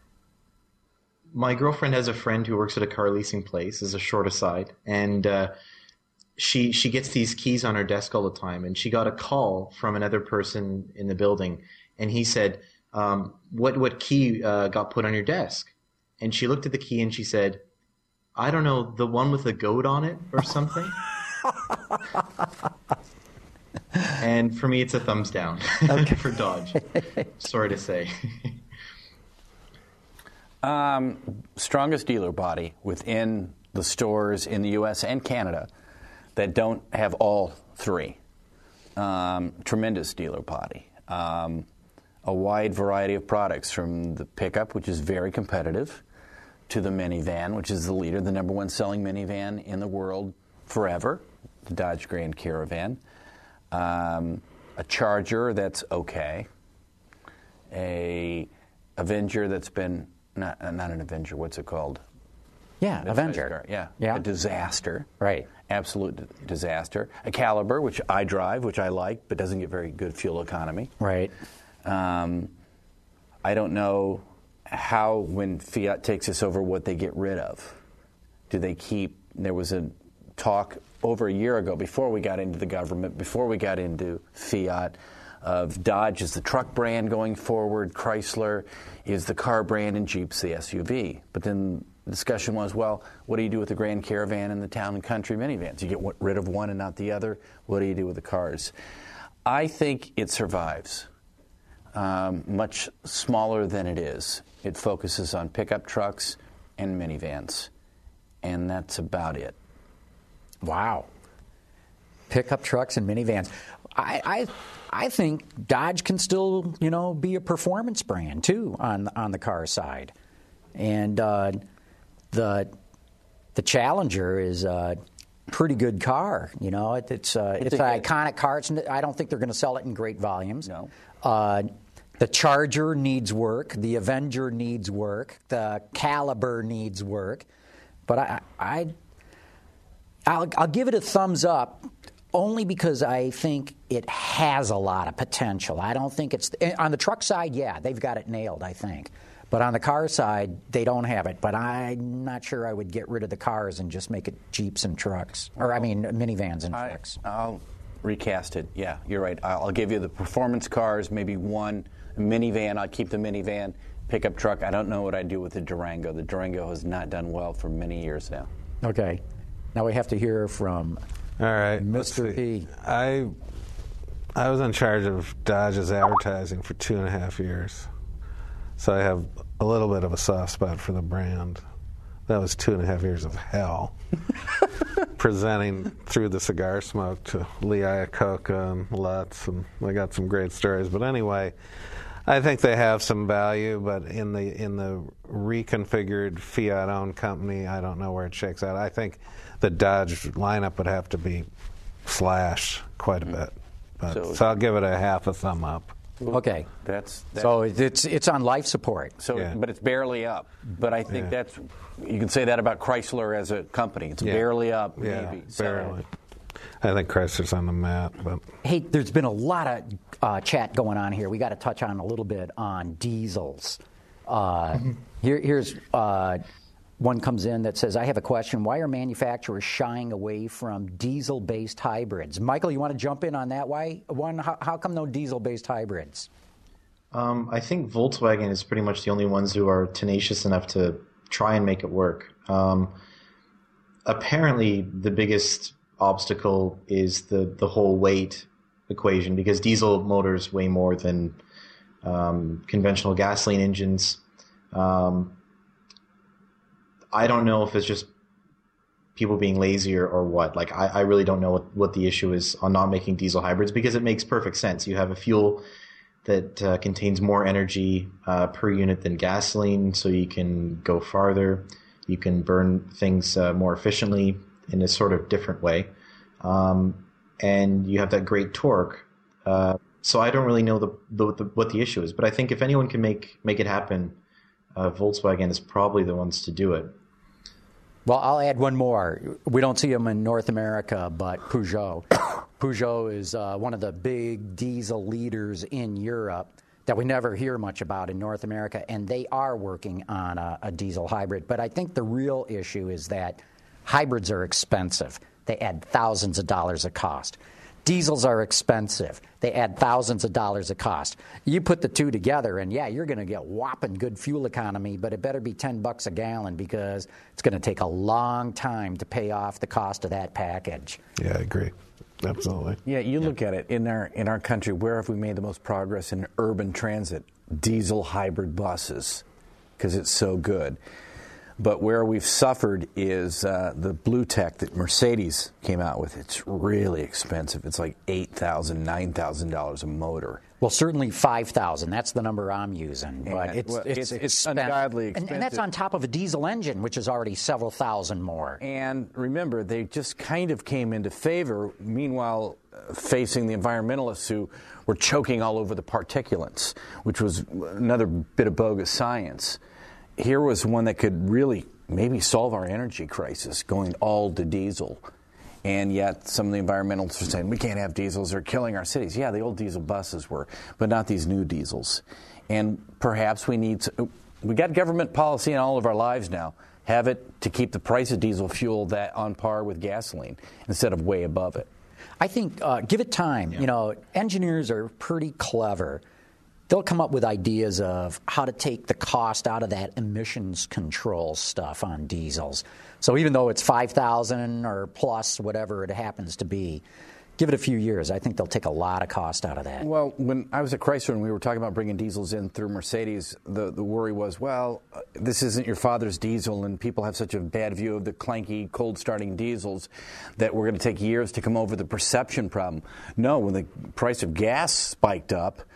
my girlfriend has a friend who works at a car leasing place, as a short aside, and uh, she she gets these keys on her desk all the time. And she got a call from another person in the building, and he said, um, "What what key uh, got put on your desk?" And she looked at the key and she said, "I don't know, the one with the goat on it or something." And for me, it's a thumbs down for Dodge. Sorry to say. Um, strongest dealer body within the stores in the U S and Canada that don't have all three. Um, tremendous dealer body. Um, a wide variety of products, from the pickup, which is very competitive, to the minivan, which is the leader, the number one selling minivan in the world forever, the Dodge Grand Caravan. Um, a Charger that's okay. A Avenger that's been, not, not an Avenger, what's it called? Yeah, Midsize Avenger. car, Yeah. Yeah. A disaster. Right. Absolute d- disaster. A Caliber, which I drive, which I like, but doesn't get very good fuel economy. Right. Um, I don't know how, when Fiat takes this over, what they get rid of. Do they keep, there was a talk over a year ago, before we got into the government, before we got into Fiat, of Dodge is the truck brand going forward, Chrysler is the car brand, and Jeep's the S U V. But then the discussion was, well, what do you do with the Grand Caravan and the town and country minivans? You get rid of one and not the other. What do you do with the cars? I think it survives. Um, much smaller than it is. It focuses on pickup trucks and minivans, and that's about it. Wow. Pickup trucks and minivans. I, I I think Dodge can still, you know, be a performance brand too on on the car side, and uh, the the Challenger is a pretty good car. You know, it, it's uh, it's, it's an iconic car. It's, I don't think they're going to sell it in great volumes. No. Uh, the Charger needs work. The Avenger needs work. The Caliber needs work. But I, I I'll, I'll give it a thumbs up. Only because I think it has a lot of potential. I don't think it's on the truck side. Yeah, they've got it nailed, I think. But on the car side, they don't have it. But I'm not sure I would get rid of the cars and just make it Jeeps and trucks, or I mean minivans and I, trucks. I'll recast it. Yeah, you're right. I'll give you the performance cars, maybe one minivan. I'll keep the minivan. Pickup truck. I don't know what I'd do with the Durango. The Durango has not done well for many years now. Okay, now we have to hear from. All right, Mister P. I I was in charge of Dodge's advertising for two and a half years, so I have a little bit of a soft spot for the brand. That was two and a half years of hell, presenting through the cigar smoke to Lee Iacocca and Lutz, and I got some great stories. But anyway, I think they have some value, but in the in the reconfigured Fiat-owned company, I don't know where it shakes out. I think the Dodge lineup would have to be slashed quite a bit. But, so, so I'll give it a half a thumb up. Okay, that's, that's so it's it's on life support. So, yeah. But it's barely up. But I think yeah. that's you can say that about Chrysler as a company. It's yeah. barely up, yeah, maybe. Barely. I think Chrysler's on the mat, but hey, there's been a lot of uh, chat going on here. We got to touch on a little bit on diesels. Uh, mm-hmm. here, here's. Uh, One comes in that says, I have a question. Why are manufacturers shying away from diesel-based hybrids? Michael, you want to jump in on that? Why? One, how, how come no diesel-based hybrids? Um, I think Volkswagen is pretty much the only ones who are tenacious enough to try and make it work. Um, apparently, the biggest obstacle is the, the whole weight equation, because diesel motors weigh more than um, conventional gasoline engines. Um, I don't know if it's just people being lazy or, or what. Like, I, I really don't know what, what the issue is on not making diesel hybrids, because it makes perfect sense. You have a fuel that uh, contains more energy uh, per unit than gasoline, so you can go farther. You can burn things uh, more efficiently in a sort of different way. Um, and you have that great torque. Uh, so I don't really know the, the, the, what the issue is. But I think if anyone can make, make it happen, uh, Volkswagen is probably the ones to do it. Well, I'll add one more. We don't see them in North America, but Peugeot. Peugeot is uh, one of the big diesel leaders in Europe that we never hear much about in North America, and they are working on a, a diesel hybrid. But I think the real issue is that hybrids are expensive. They add thousands of dollars of cost. Diesels are expensive. They add thousands of dollars of cost. You put the two together, and yeah, you're going to get whopping good fuel economy, but it better be ten bucks a gallon, because it's going to take a long time to pay off the cost of that package. Yeah, I agree. Absolutely. Yeah, you look at it in our in our country. Where have we made the most progress in urban transit? Diesel hybrid buses, because it's so good. But where we've suffered is uh, the Blue Tech that Mercedes came out with. It's really expensive. It's like eight thousand dollars, nine thousand dollars a motor. Well, certainly five thousand dollars. That's the number I'm using. But and, it's, well, it's, it's, it's, it's ungodly expensive. And, and that's on top of a diesel engine, which is already several thousand more. And remember, they just kind of came into favor, meanwhile uh, facing the environmentalists who were choking all over the particulates, which was another bit of bogus science. Here was one that could really maybe solve our energy crisis, going all to diesel. And yet some of the environmentalists are saying, we can't have diesels, they're killing our cities. Yeah, the old diesel buses were, but not these new diesels. And perhaps we need to, we got government policy in all of our lives now. Have it to keep the price of diesel fuel that on par with gasoline instead of way above it. I think, uh, give it time. Yeah. You know, engineers are pretty clever. They'll come up with ideas of how to take the cost out of that emissions control stuff on diesels. So even though it's five thousand dollars or plus, whatever it happens to be, give it a few years. I think they'll take a lot of cost out of that. Well, when I was at Chrysler and we were talking about bringing diesels in through Mercedes, the, the worry was, well, uh, this isn't your father's diesel, and people have such a bad view of the clanky, cold-starting diesels that we're going to take years to come over the perception problem. No, when the price of gas spiked up,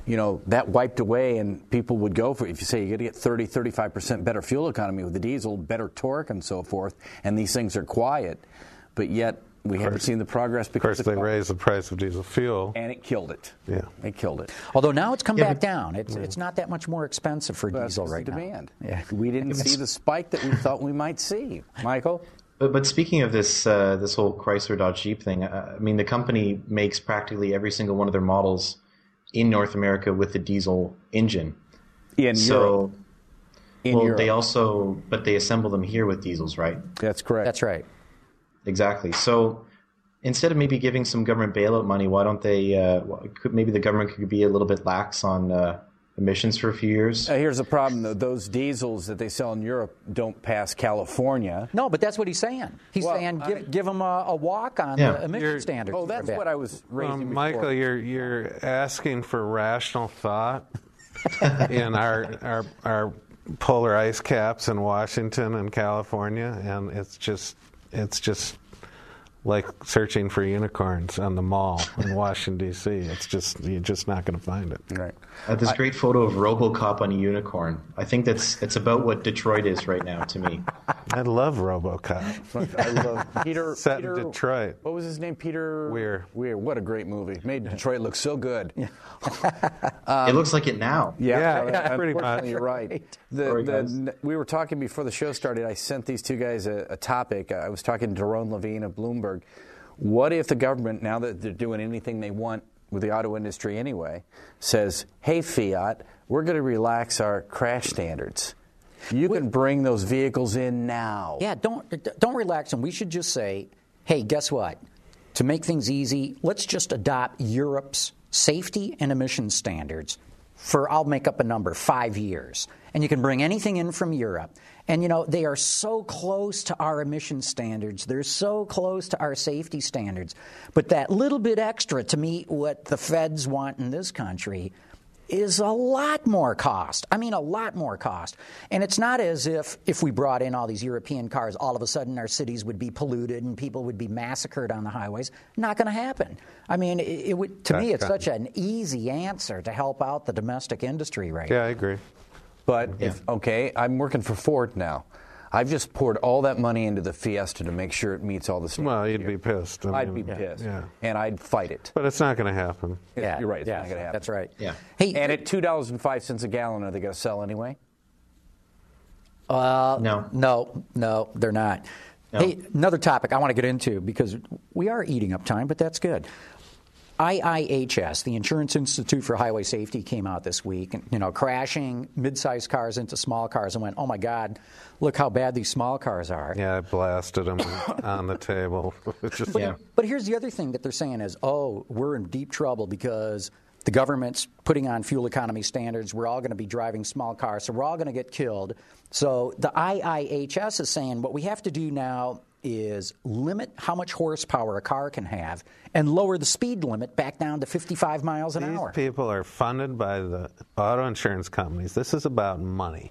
you know, that wiped away and people would go for it. If you say you're going to get thirty, thirty-five percent better fuel economy with the diesel, better torque and so forth, and these things are quiet, but yet we haven't seen the progress because of course they raised the price of diesel fuel. And it killed it. Yeah. It killed it. Although now it's come Yeah, back but- down. It's Yeah. it's not that much more expensive for But diesel that's right the now. demand. Yeah. We didn't see the spike that we thought we might see. Michael? But, but speaking of this uh, this whole Chrysler Dodge Jeep thing, uh, I mean, the company makes practically every single one of their models in North America with the diesel engine. In so, Europe. In well, Europe. they also, but they assemble them here with diesels, right? That's correct. That's right. Exactly. So instead of maybe giving some government bailout money, why don't they? Uh, could maybe the government could be a little bit lax on uh, emissions for a few years? Uh, here's the problem, though. Those diesels that they sell in Europe don't pass California. No, but that's what he's saying. He's Well, saying give, I- give them a, a walk on Yeah. the emission You're- standards. Oh, that's for a bit. what I was raising Um, before. Michael, you're you're asking for rational thought in our our our polar ice caps in Washington and California, and it's just it's just like searching for unicorns on the mall in Washington D C. It's just you're just not going to find it. Right. Uh, this great photo of RoboCop on a unicorn. I think that's it's about what Detroit is right now to me. I love RoboCop. I love Peter. Set Peter, in Detroit. What was his name? Peter Weir. Weir. What a great movie. Made Detroit look so good. it looks like it now. Yeah, so, yeah, pretty unfortunately, much. You're right. The, Sorry, the, guys. we were talking before the show started. I sent these two guys a, a topic. I was talking to Daron Levine of Bloomberg. What if the government, now that they're doing anything they want with the auto industry anyway, says, hey, Fiat, we're going to relax our crash standards. You can bring those vehicles in now. Yeah, don't don't relax them. We should just say, hey, guess what? To make things easy, let's just adopt Europe's safety and emission standards for, I'll make up a number, five years. And you can bring anything in from Europe. And, you know, they are so close to our emission standards. They're so close to our safety standards. But that little bit extra to meet what the feds want in this country is a lot more cost. I mean, a lot more cost. And it's not as if if we brought in all these European cars, all of a sudden our cities would be polluted and people would be massacred on the highways. Not going to happen. I mean, it, it would. To me, it's such an easy answer to help out the domestic industry right Yeah, now. I agree. But, if okay, I'm working for Ford now. I've just poured all that money into the Fiesta to make sure it meets all the standards. Well, you'd here. be pissed. I I'd be mean, pissed. Yeah. And I'd fight it. But it's not going to happen. Yeah, You're right. It's yeah, not going to happen. That's right. Yeah. Hey, And at two dollars and five cents a gallon, are they going to sell anyway? Uh, No. No, no, they're not. No. Hey, another topic I want to get into because we are eating up time, but that's good. I I H S, the Insurance Institute for Highway Safety, came out this week, and, you know, crashing mid-sized cars into small cars, and went, oh my God, look how bad these small cars are. Yeah, I blasted them on the table. It's just, Yeah. But here's the other thing that they're saying is, oh, we're in deep trouble because the government's putting on fuel economy standards. We're all going to be driving small cars, so we're all going to get killed. So the I I H S is saying what we have to do now is limit how much horsepower a car can have and lower the speed limit back down to fifty-five miles an These hour. people are funded by the auto insurance companies. This is about money.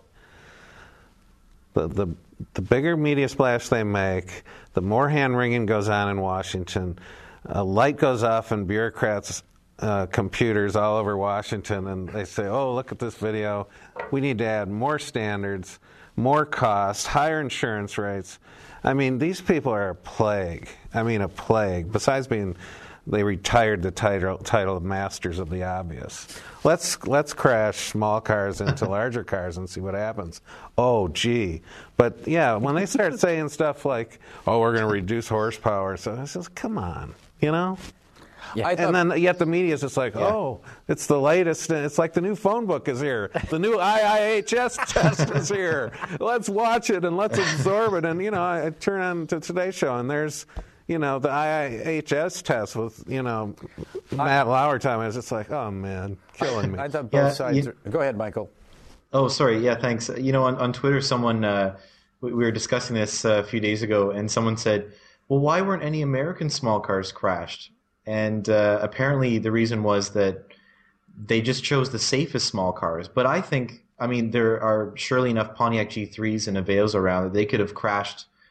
The, the, the bigger media splash they make, the more hand-wringing goes on in Washington. A light goes off in bureaucrats' uh, computers all over Washington, and they say, oh, look at this video. We need to add more standards, more costs, higher insurance rates. I mean, these people are a plague. I mean, a plague. Besides being, they retired the title, title of Masters of the Obvious. Let's let's crash small cars into larger cars and see what happens. Oh, gee. But, yeah, when they start saying stuff like, oh, we're going to reduce horsepower, so I says, come on, you know? Yeah. I thought- And then yet the media is just like, oh, it's the latest. It's like the new phone book is here. The new I I H S test is here. Let's watch it and let's absorb it. And, you know, I, I turn on to Today's Show and there's, you know, the I I H S test with, you know, Matt Lauer time. I was just like, oh, man, killing me. I thought both Yeah, sides. you- Are, go ahead, Michael. Oh, sorry. Yeah, thanks. You know, on, on Twitter, someone uh, we we were discussing this uh, a few days ago, and someone said, "Well, why weren't any American small cars crashed?" And uh, apparently, the reason was that they just chose the safest small cars. But I think, I mean, there are surely enough Pontiac G threes and Aveos around that they could have crashed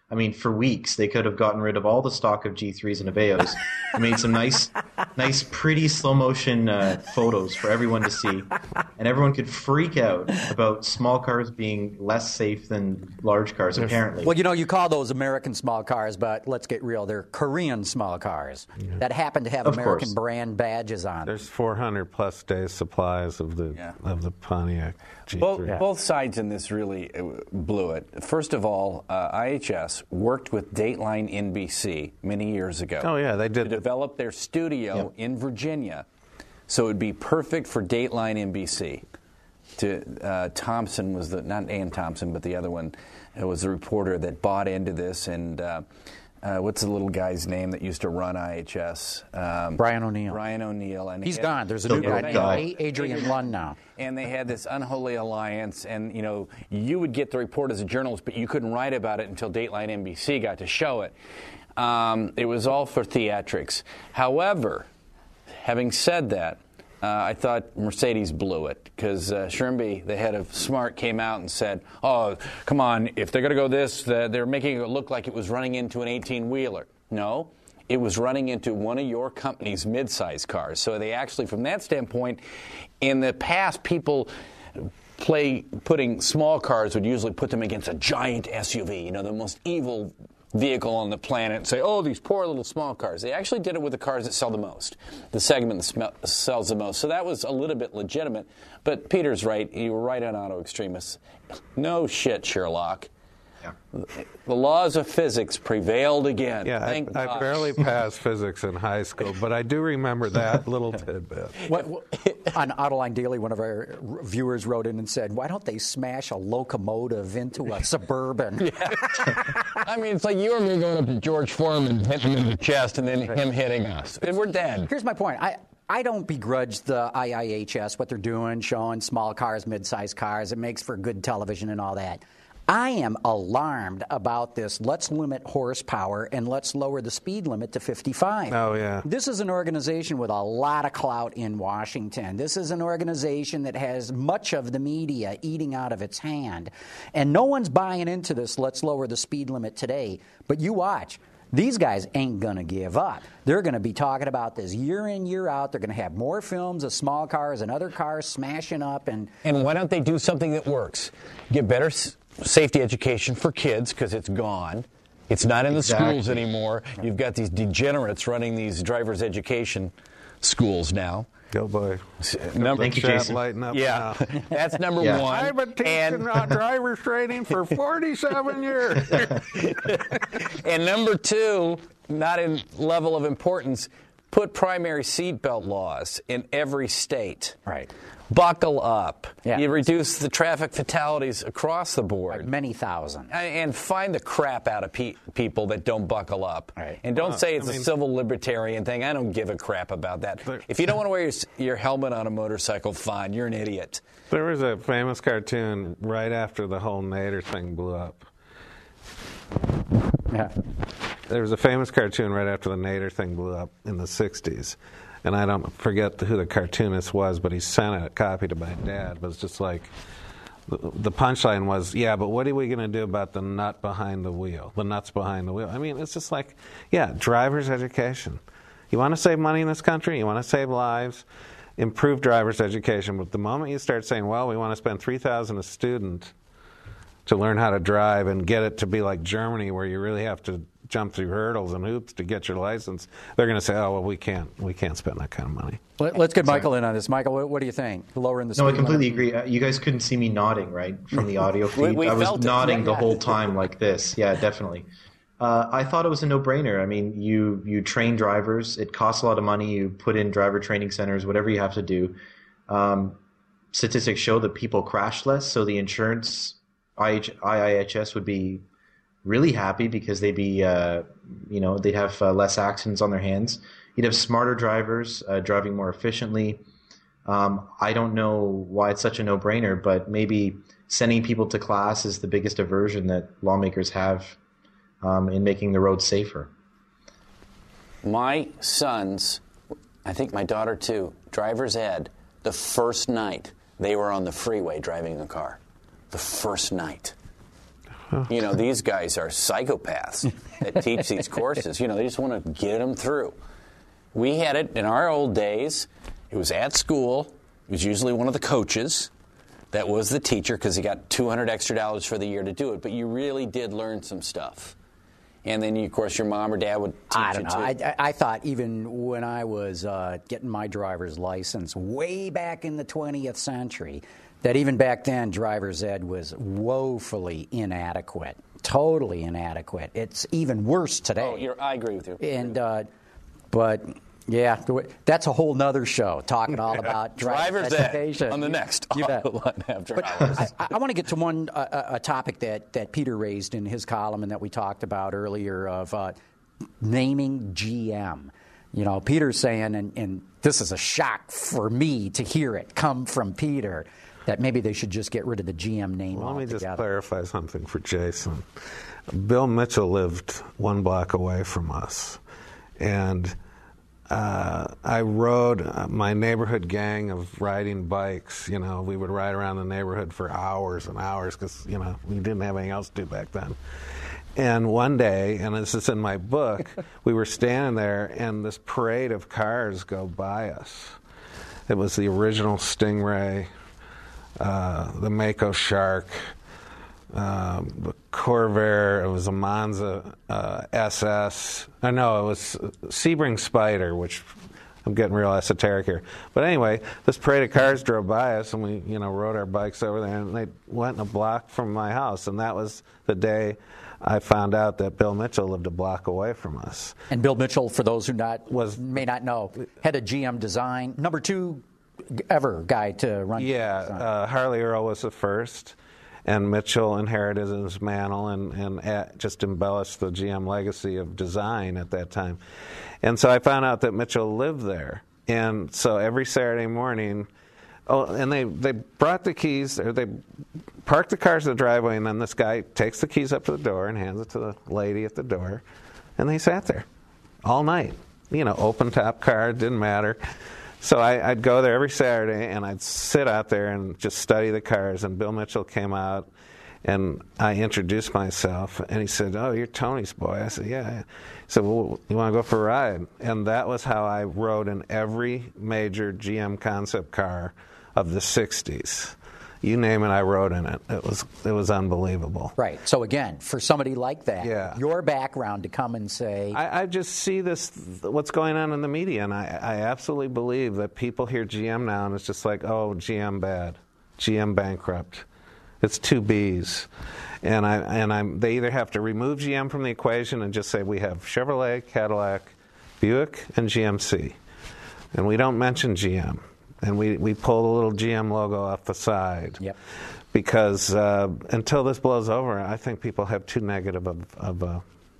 I mean, for weeks, they could have gotten rid of all the stock of G threes and Aveos and made some nice, nice, pretty slow-motion uh, photos for everyone to see. And everyone could freak out about small cars being less safe than large cars, apparently. Well, you know, you call those American small cars, but let's get real. They're Korean small cars yeah. that happen to have of American course. brand badges on. There's four hundred plus days supplies of the yeah. of the Pontiac G three. Both, yeah. both sides in this really blew it. First of all, uh, I H S worked with Dateline N B C many years ago. Oh yeah, they did. To develop their studio yep. in Virginia, so it would be perfect for Dateline N B C. To uh, Thompson was the not Ann Thompson, but the other one it was the reporter that bought into this. And uh, uh, what's the little guy's name that used to run I H S? Um, Brian O'Neill. Brian O'Neill, and he's had, gone. There's a new guy, guy. Adrian, Adrian Lund now. And they had this unholy alliance, and you know, you would get the report as a journalist, but you couldn't write about it until Dateline N B C got to show it. Um, it was all for theatrics. However, having said that, uh, I thought Mercedes blew it because uh, Schirmby, the head of Smart, came out and said, "Oh, come on! If they're going to go this, they're making it look like it was running into an eighteen-wheeler." No. It was running into one of your company's mid-size cars. So they actually, from that standpoint, in the past, people play putting small cars would usually put them against a giant S U V, you know, the most evil vehicle on the planet, and say, oh, these poor little small cars. They actually did it with the cars that sell the most, the segment that sells the most. So that was a little bit legitimate. But Peter's right. You were right on Auto Extremists. No shit, Sherlock. The laws of physics prevailed again. Yeah, Thank I, I barely passed physics in high school, but I do remember that little tidbit. What, on Autoline Daily, one of our viewers wrote in and said, why don't they smash a locomotive into a Suburban? Yeah. I mean, it's like you or me going up to George Foreman, hitting him in the chest, and then him hitting us. And we're dead. Here's my point. I, I don't begrudge the I I H S, what they're doing, showing small cars, mid-sized cars. It makes for good television and all that. I am alarmed about this. Let's limit horsepower and let's lower the speed limit to fifty-five. Oh, yeah. This is an organization with a lot of clout in Washington. This is an organization that has much of the media eating out of its hand. And no one's buying into this, let's lower the speed limit today. But you watch. These guys ain't going to give up. They're going to be talking about this year in, year out. They're going to have more films of small cars and other cars smashing up. And, and why don't they do something that works? Get better s- safety education for kids because it's gone. It's not in the exactly. schools anymore. You've got these degenerates running these driver's education schools now. Go boy. Number, Thank you, Jason. Lighting up yeah, now. that's number Yeah. one. I've been teaching and, uh, driver's training for forty-seven years. and number two, not in level of importance, put primary seatbelt laws in every state. right. Buckle up. Yeah. You reduce the traffic fatalities across the board. Like many thousand. And find the crap out of pe- people that don't buckle up. Right. And don't Well, say it's I mean, a civil libertarian thing. I don't give a crap about that. There- If you don't want to wear your, your helmet on a motorcycle, fine. You're an idiot. There was a famous cartoon right after the whole Nader thing blew up. Yeah. There was a famous cartoon right after the Nader thing blew up in the sixties. And I don't forget who the cartoonist was, but he sent a copy to my dad. But it's just like, the, the punchline was, yeah, but what are we going to do about the nut behind the wheel, the nuts behind the wheel? I mean, it's just like, yeah, driver's education. You want to save money in this country? You want to save lives? Improve driver's education. But the moment you start saying, well, we want to spend three thousand dollars a student to learn how to drive and get it to be like Germany where you really have to jump through hurdles and hoops to get your license, they're going to say, oh, well, we can't we can't spend that kind of money. Let, let's get Michael in on this. Michael, what, what do you think? Lowering the speed No, I completely limit? agree. Uh, You guys couldn't see me nodding, right, from the audio feed. We- we I was felt it. nodding Yeah, the yeah. whole time like this. Yeah, definitely. Uh, I thought it was a no-brainer. I mean, you you train drivers. It costs a lot of money. You put in driver training centers, whatever you have to do. Um, statistics show that people crash less, so the insurance I I H S would be really happy because they'd be, uh, you know, they'd have uh, less accidents on their hands. You'd have smarter drivers uh, driving more efficiently. Um, I don't know why it's such a no-brainer, but maybe sending people to class is the biggest aversion that lawmakers have um, in making the roads safer. My sons, I think my daughter too, driver's ed, the first night they were on the freeway driving a car. The first night. You know, these guys are psychopaths that teach these courses. You know, they just want to get them through. We had it in our old days. It was at school. It was usually one of the coaches that was the teacher because he got two hundred extra dollars for the year to do it. But you really did learn some stuff. And then, you, of course, your mom or dad would teach I don't you know. too. I, I thought even when I was uh, getting my driver's license way back in the twentieth century, that even back then driver's ed was woefully inadequate, totally inadequate. It's even worse today. Oh, you're, I agree with you. And uh, but yeah, that's a whole nother show talking all about driver's education. Ed on the next You bet. Autoline After But Hours. I, I want to get to one uh, a topic that, that Peter raised in his column and that we talked about earlier of uh, naming G M. You know, Peter's saying, and, and this is a shock for me to hear it come from Peter, that maybe they should just get rid of the G M name Well, let altogether. me just clarify something for Jason. Bill Mitchell lived one block away from us, and uh, I rode uh, my neighborhood gang of riding bikes. You know, we would ride around the neighborhood for hours and hours because, you know, we didn't have anything else to do back then. And one day, and this is in my book, we were standing there, and this parade of cars go by us. It was the original Stingray, uh, the Mako Shark, um, the Corvair. It was a Monza uh, S S. I know it was Sebring Spider, which I'm getting real esoteric here. But anyway, this parade of cars drove by us, and we, you know, rode our bikes over there, and they went a block from my house, and that was the day I found out that Bill Mitchell lived a block away from us. And Bill Mitchell, for those who not Was- may not know, had a G M design, number two ever guy to run. Yeah, uh, Harley Earl was the first, and Mitchell inherited his mantle and, and at, just embellished the G M legacy of design at that time. And so I found out that Mitchell lived there. And so every Saturday morning, oh, and they, they brought the keys, or they parked the cars in the driveway, and then this guy takes the keys up to the door and hands it to the lady at the door, and they sat there all night. You know, open top car, didn't matter. So I, I'd go there every Saturday, and I'd sit out there and just study the cars. And Bill Mitchell came out, and I introduced myself, and he said, "Oh, you're Tony's boy." I said, "Yeah." He said, "Well, you want to go for a ride?" And that was how I rode in every major G M concept car of the sixties. You name it, I rode in it. It was it was unbelievable. Right. So again, for somebody like that, Yeah. your background to come and say, I, I just see this, what's going on in the media, and I, I absolutely believe that people hear G M now, and it's just like, oh, G M bad, G M bankrupt. It's two B's, and I and I'm. They either have to remove G M from the equation and just say we have Chevrolet, Cadillac, Buick, and G M C, and we don't mention G M. And we, we pull the little G M logo off the side. Yep. Because uh, until this blows over, I think people have too negative of, of a,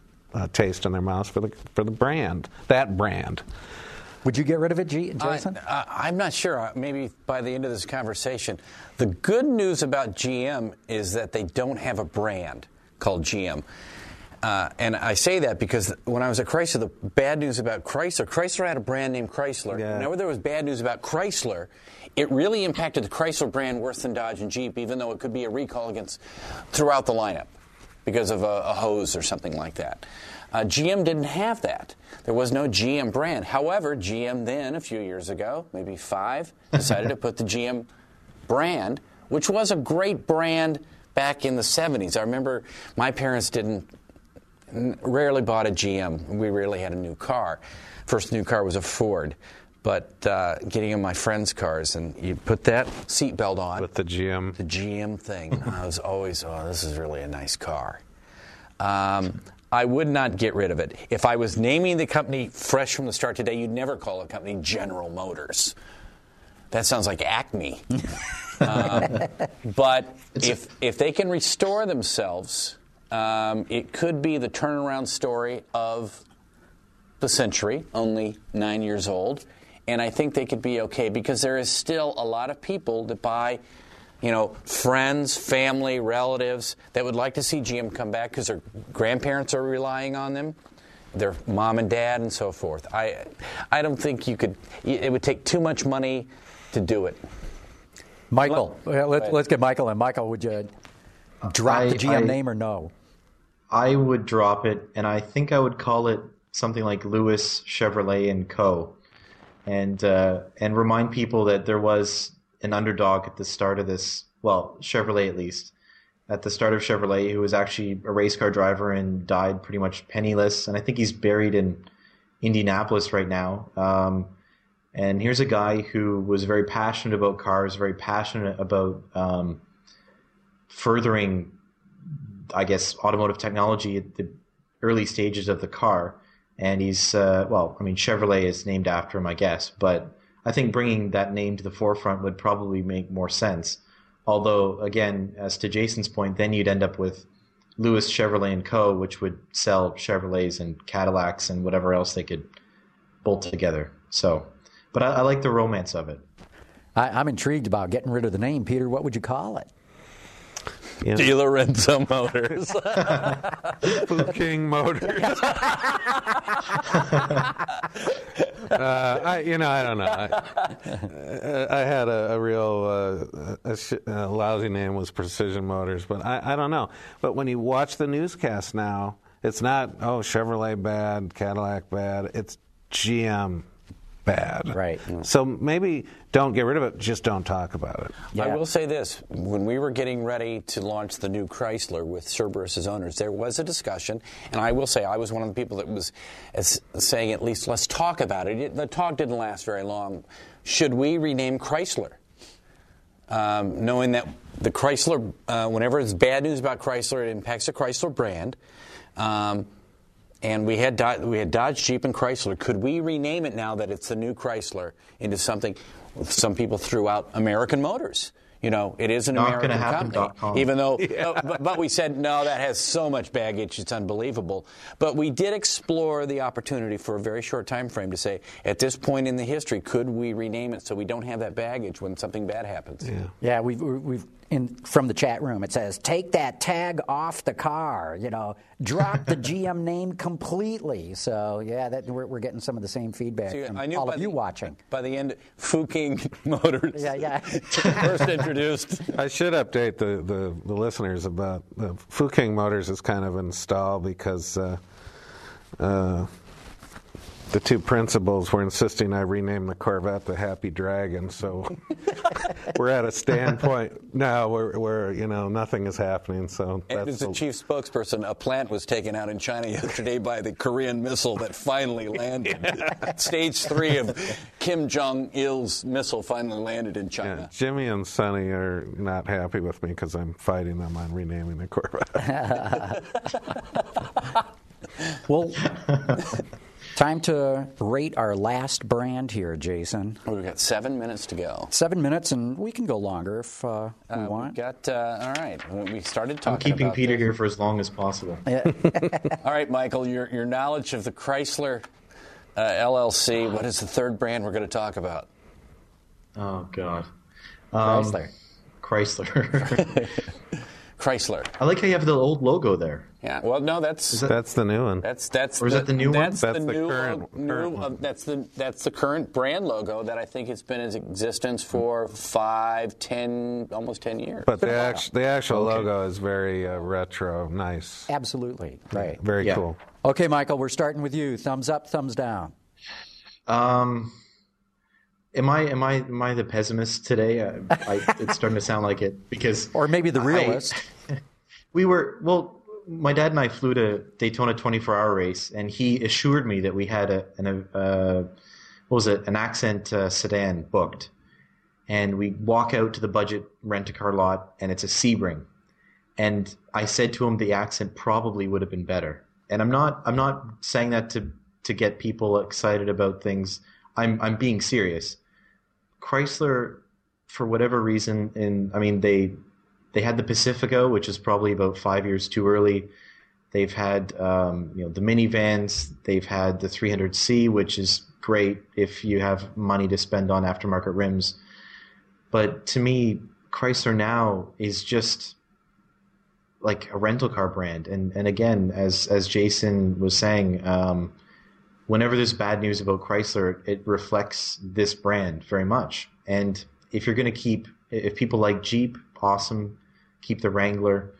a taste in their mouths for the for the brand, that brand. would you get rid of it, G- Jason? Uh, I'm not sure. Maybe by the end of this conversation. The good news about G M is that they don't have a brand called G M. Uh, and I say that because when I was at Chrysler, the bad news about Chrysler, Chrysler had a brand named Chrysler. Yeah. Whenever there was bad news about Chrysler, it really impacted the Chrysler brand worse than Dodge and Jeep, even though it could be a recall against throughout the lineup because of a, a hose or something like that. Uh, G M didn't have that. There was no G M brand. However, G M then, a few years ago, maybe five, decided to put the G M brand, which was a great brand back in the seventies. I remember my parents didn't rarely bought a G M. We rarely had a new car. First new car was a Ford. But uh, getting in my friends' cars, and you put that seatbelt on. With the G M. The G M thing. I was always, oh, this is really a nice car. Um, I would not get rid of it. If I was naming the company fresh from the start today, you'd never call a company General Motors. That sounds like Acme. um, but if if they can restore themselves, um, it could be the turnaround story of the century, only nine years old. And I think they could be okay because there is still a lot of people that buy, you know, friends, family, relatives that would like to see G M come back because their grandparents are relying on them, their mom and dad, and so forth. I, I don't think you could. It would take too much money to do it. Michael, well, let's, let's get Michael in. Michael, would you? drop I, the G M I, name or no? I would drop it, and I think I would call it something like Lewis Chevrolet and Co. And uh, and remind people that there was an underdog at the start of this. Well, Chevrolet at least. At the start of Chevrolet, who was actually a race car driver and died pretty much penniless. And I think he's buried in Indianapolis right now. Um, and here's a guy who was very passionate about cars, very passionate about um, furthering, I guess, automotive technology at the early stages of the car. And he's, uh, well, I mean, Chevrolet is named after him, I guess. But I think bringing that name to the forefront would probably make more sense. Although, again, as to Jason's point, then you'd end up with Lewis Chevrolet and Co., which would sell Chevrolets and Cadillacs and whatever else they could bolt together. So, but I, I like the romance of it. I, I'm intrigued about getting rid of the name. Peter, what would you call it? Yeah. DeLorenzo Motors. King Motors. uh, I, you know, I don't know. I, I had a, a real uh, a, sh- a lousy name was Precision Motors, but I, I don't know. But when you watch the newscast now, it's not, oh, Chevrolet bad, Cadillac bad. It's G M bad. Right. So maybe don't get rid of it, just don't talk about it. Yeah. I will say this. When we were getting ready to launch the new Chrysler with Cerberus as owners, there was a discussion, and I will say I was one of the people that was as, saying at least let's talk about it. it. The talk didn't last very long. Should we rename Chrysler? Um, knowing that the Chrysler, uh, whenever it's bad news about Chrysler, it impacts the Chrysler brand. Um, And we had Dodge, we had Dodge, Jeep, and Chrysler. Could we rename it now that it's the new Chrysler into something? Some people threw out American Motors. You know, it is an Not American gonna happen company. dot com. Even though, yeah. uh, but, but we said no, that has so much baggage, it's unbelievable. But we did explore the opportunity for a very short time frame to say, at this point in the history, could we rename it so we don't have that baggage when something bad happens? Yeah. Yeah, we've we've in from the chat room. It says, "Take that tag off the car." You know, drop the G M name completely. So yeah, that we're, we're getting some of the same feedback See, from I knew all by of you the, watching. By the end, Fuking Motors. Yeah, yeah. First introduced. I should update the, the, the listeners about the Fuking Motors is kind of installed because uh, uh, the two principals were insisting I rename the Corvette the Happy Dragon. So we're at a standpoint now where, where you know nothing is happening. So And that's as the the, chief spokesperson, a plant was taken out in China yesterday by the Korean missile that finally landed. Stage three of Kim Jong-il's missile finally landed in China. yeah, Jimmy and Sonny are not happy with me because I'm fighting them on renaming the Corvette. Well, time to rate our last brand here, Jason. We've got seven minutes to go. Seven minutes, and we can go longer if uh, we Uh, want. We've got, uh, all right, we started talking I'm keeping about Peter this. here for as long as possible. All right, Michael, your, your knowledge of the Chrysler uh, L L C, what is the third brand we're going to talk about? Oh, God. Um, Chrysler. Chrysler. Chrysler. I like how you have the old logo there. Yeah, well, no, that's... That's the new one. That's that's Or is the, that the new one? that's That's the, the new, current- lo- new current uh, one. that's the that's the current brand logo that I think it's been in existence for five, ten, almost ten years. But the, act- the actual Okay. logo is very uh, retro, nice, Absolutely. Right. very Yeah. cool. Okay, Michael, we're starting with you. Thumbs up, thumbs down. Um, am I am I am I the pessimist today? I, I, it's starting to sound like it because Or maybe the I- realist. we were well. My dad and I flew to Daytona twenty-four hour race, and he assured me that we had a an uh, what was it an Accent uh, sedan booked, and we walk out to the budget rent a car lot, and it's a Sebring, and I said to him the Accent probably would have been better, and I'm not I'm not saying that to to get people excited about things. I'm I'm being serious. Chrysler, for whatever reason, and I mean they. They had the Pacifico, which is probably about five years too early. They've had um, you know the minivans. They've had the three hundred C, which is great if you have money to spend on aftermarket rims. But to me, Chrysler now is just like a rental car brand. And and again, as as Jason was saying, um, whenever there's bad news about Chrysler, it reflects this brand very much. And if you're going to keep, if people like Jeep, awesome. Keep the Wrangler.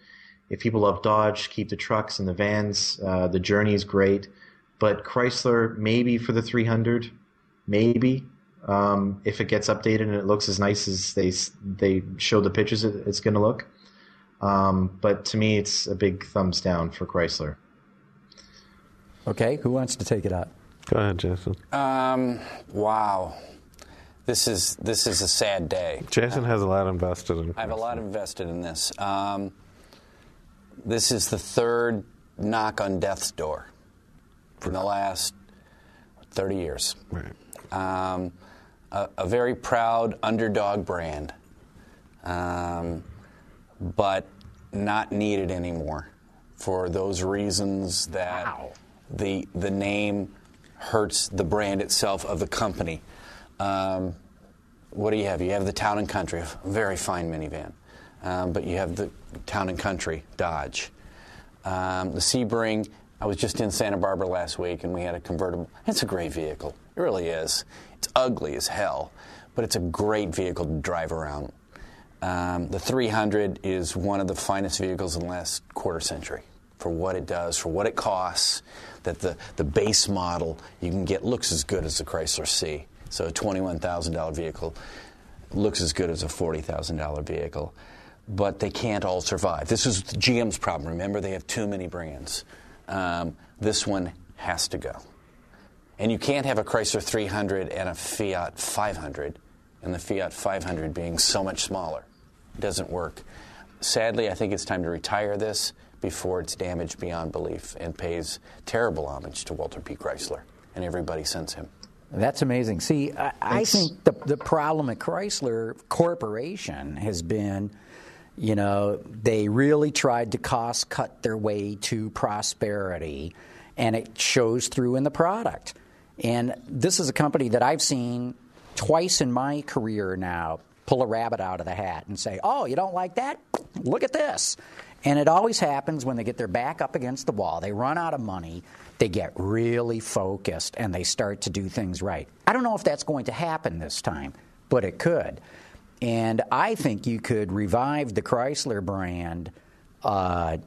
if people love Dodge, keep the trucks and the vans. Uh, the Journey is great. But Chrysler, maybe for the three hundred, maybe. Um, if it gets updated and it looks as nice as they they show the pictures it, it's going to look. Um, but to me, it's a big thumbs down for Chrysler. Okay, who wants to take it up? Go ahead, Jason. Um, wow. This is this is a sad day. Jason has a lot invested in Chrysler. I have a lot invested in this. Um, this is the third knock on death's door in the last thirty years. Right. Um, a, a very proud underdog brand, um, but not needed anymore for those reasons that Wow. the the name hurts the brand itself of the company. Um, what do you have? You have the Town and Country, a very fine minivan, um, but you have the Town and Country Dodge. Um, the Sebring, I was just in Santa Barbara last week, and we had a convertible. It's a great vehicle. It really is. It's ugly as hell, but it's a great vehicle to drive around. Um, the three hundred is one of the finest vehicles in the last quarter century for what it does, for what it costs, that the, the base model you can get looks as good as the Chrysler C. So a twenty-one thousand dollars vehicle looks as good as a forty thousand dollars vehicle. But they can't all survive. This is G M's problem. Remember, they have too many brands. Um, this one has to go. And you can't have a Chrysler three hundred and a Fiat five hundred, and the Fiat five hundred being so much smaller. It doesn't work. Sadly, I think it's time to retire this before it's damaged beyond belief and pays terrible homage to Walter P. Chrysler and everybody since him. That's amazing. See, I, I think the the problem at Chrysler Corporation has been, you know, they really tried to cost cut their way to prosperity, and it shows through in the product. And this is a company that I've seen twice in my career now pull a rabbit out of the hat and say, oh, you don't like that? Look at this. And it always happens when they get their back up against the wall. They run out of money. They get really focused, and they start to do things right. I don't know if that's going to happen this time, but it could. And I think you could revive the Chrysler brand. Uh,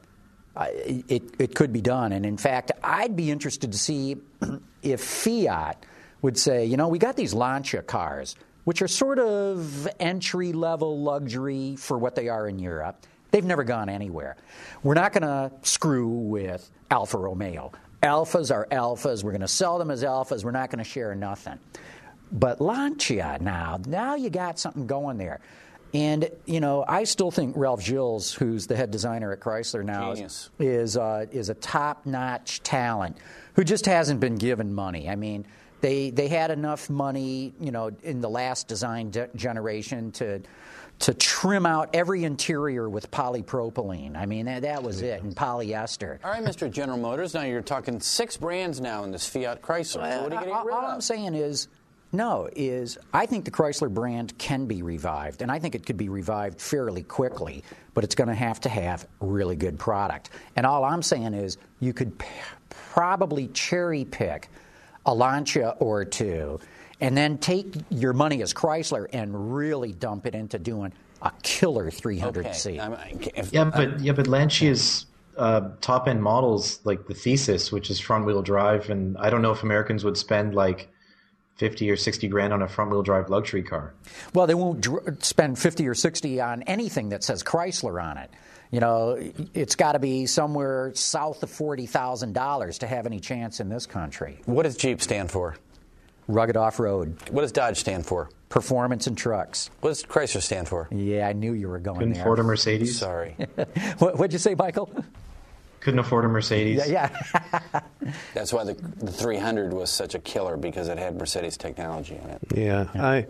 it, it could be done. And, in fact, I'd be interested to see if Fiat would say, you know, we got these Lancia cars, which are sort of entry-level luxury for what they are in Europe. They've never gone anywhere. We're not going to screw with Alfa Romeo. Alphas are Alphas. We're going to sell them as Alphas. We're not going to share nothing. But Lancia now, now you got something going there. And, you know, I still think Ralph Gilles, who's the head designer at Chrysler now, Genius. is uh, is a top-notch talent who just hasn't been given money. I mean, they they had enough money, you know, in the last design de- generation to to trim out every interior with polypropylene. I mean, that, that was it, and polyester. All right, Mister General Motors, now you're talking six brands now in this Fiat Chrysler. So what are you going to get rid all of? I'm saying is, no, is I think the Chrysler brand can be revived, and I think it could be revived fairly quickly, but it's going to have to have really good product. And all I'm saying is you could p- probably cherry pick a Lancia or two, and then take your money as Chrysler and really dump it into doing a killer three hundred C. Okay. I'm, if, Yeah, but yeah, but Lancia's uh, top end models like the Thesis, which is front wheel drive, and I don't know if Americans would spend like fifty or sixty grand on a front wheel drive luxury car. Well, they won't dr- spend fifty or sixty on anything that says Chrysler on it. You know, it's got to be somewhere south of forty thousand dollars to have any chance in this country. what does Jeep stand for? Rugged off-road, What does Dodge stand for? performance in trucks. What does Chrysler stand for? Yeah, I knew you were going Couldn't there. afford a Mercedes. Sorry. What, what'd you say, Michael? Couldn't afford a Mercedes. Yeah. That's why the, the three hundred was such a killer, because it had Mercedes technology in it. Yeah, I.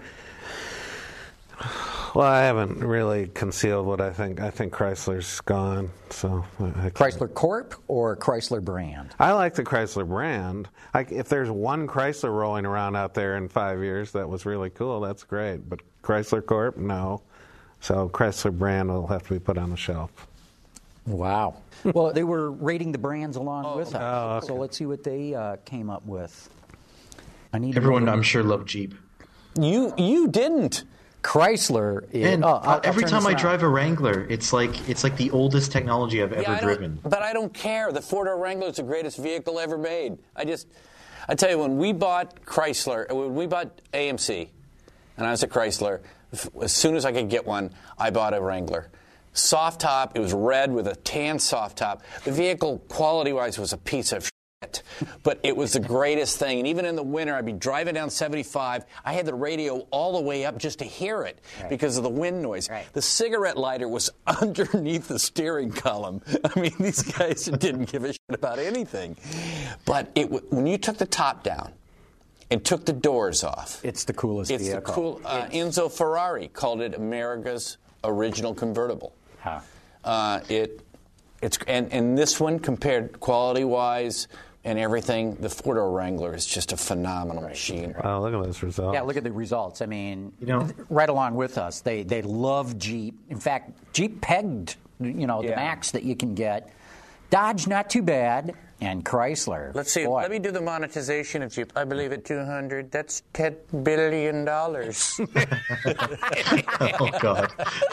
Well, I haven't really concealed what I think. I think Chrysler's gone. So I, I Chrysler Corp or Chrysler brand? I like the Chrysler brand. I, if there's one Chrysler rolling around out there in five years, that was really cool. That's great. But Chrysler Corp, no. So Chrysler brand will have to be put on the shelf. Wow. Well, they were rating the brands along Oh, with us. oh, okay. So let's see what they uh, came up with. I need Everyone, to I'm sure, loved Jeep. You you didn't. Chrysler. Is, And oh, I'll, uh, I'll every turn time this I around. drive a Wrangler, it's like it's like the oldest technology I've Yeah, ever I don't- driven. But I don't care. The four-door Wrangler is the greatest vehicle ever made. I just, I tell you, when we bought Chrysler, when we bought A M C, and I was at Chrysler, as soon as I could get one, I bought a Wrangler. Soft top, it was red with a tan soft top. The vehicle, quality-wise, was a piece of shit, but it was the greatest thing. And even in the winter, I'd be driving down seventy-five. I had the radio all the way up just to hear it Right. because of the wind noise. Right. The cigarette lighter was underneath the steering column. I mean, these guys didn't give a shit about anything. But it, w- when you took the top down and took the doors off, It's the coolest it's vehicle. the cool. Uh, Enzo Ferrari called it America's original convertible. Huh. Uh, it, it's and, and this one compared quality-wise and everything, the four-door Wrangler is just a phenomenal machine. Wow, look at this result. Yeah, look at the results. I mean, You know- right along with us, they they love Jeep. In fact, Jeep pegged, you know, the Yeah. max that you can get. Dodge, not too bad, and Chrysler. Let's see. Boy. Let me do the monetization of Jeep. I believe at two hundred. That's ten billion dollars. Oh God!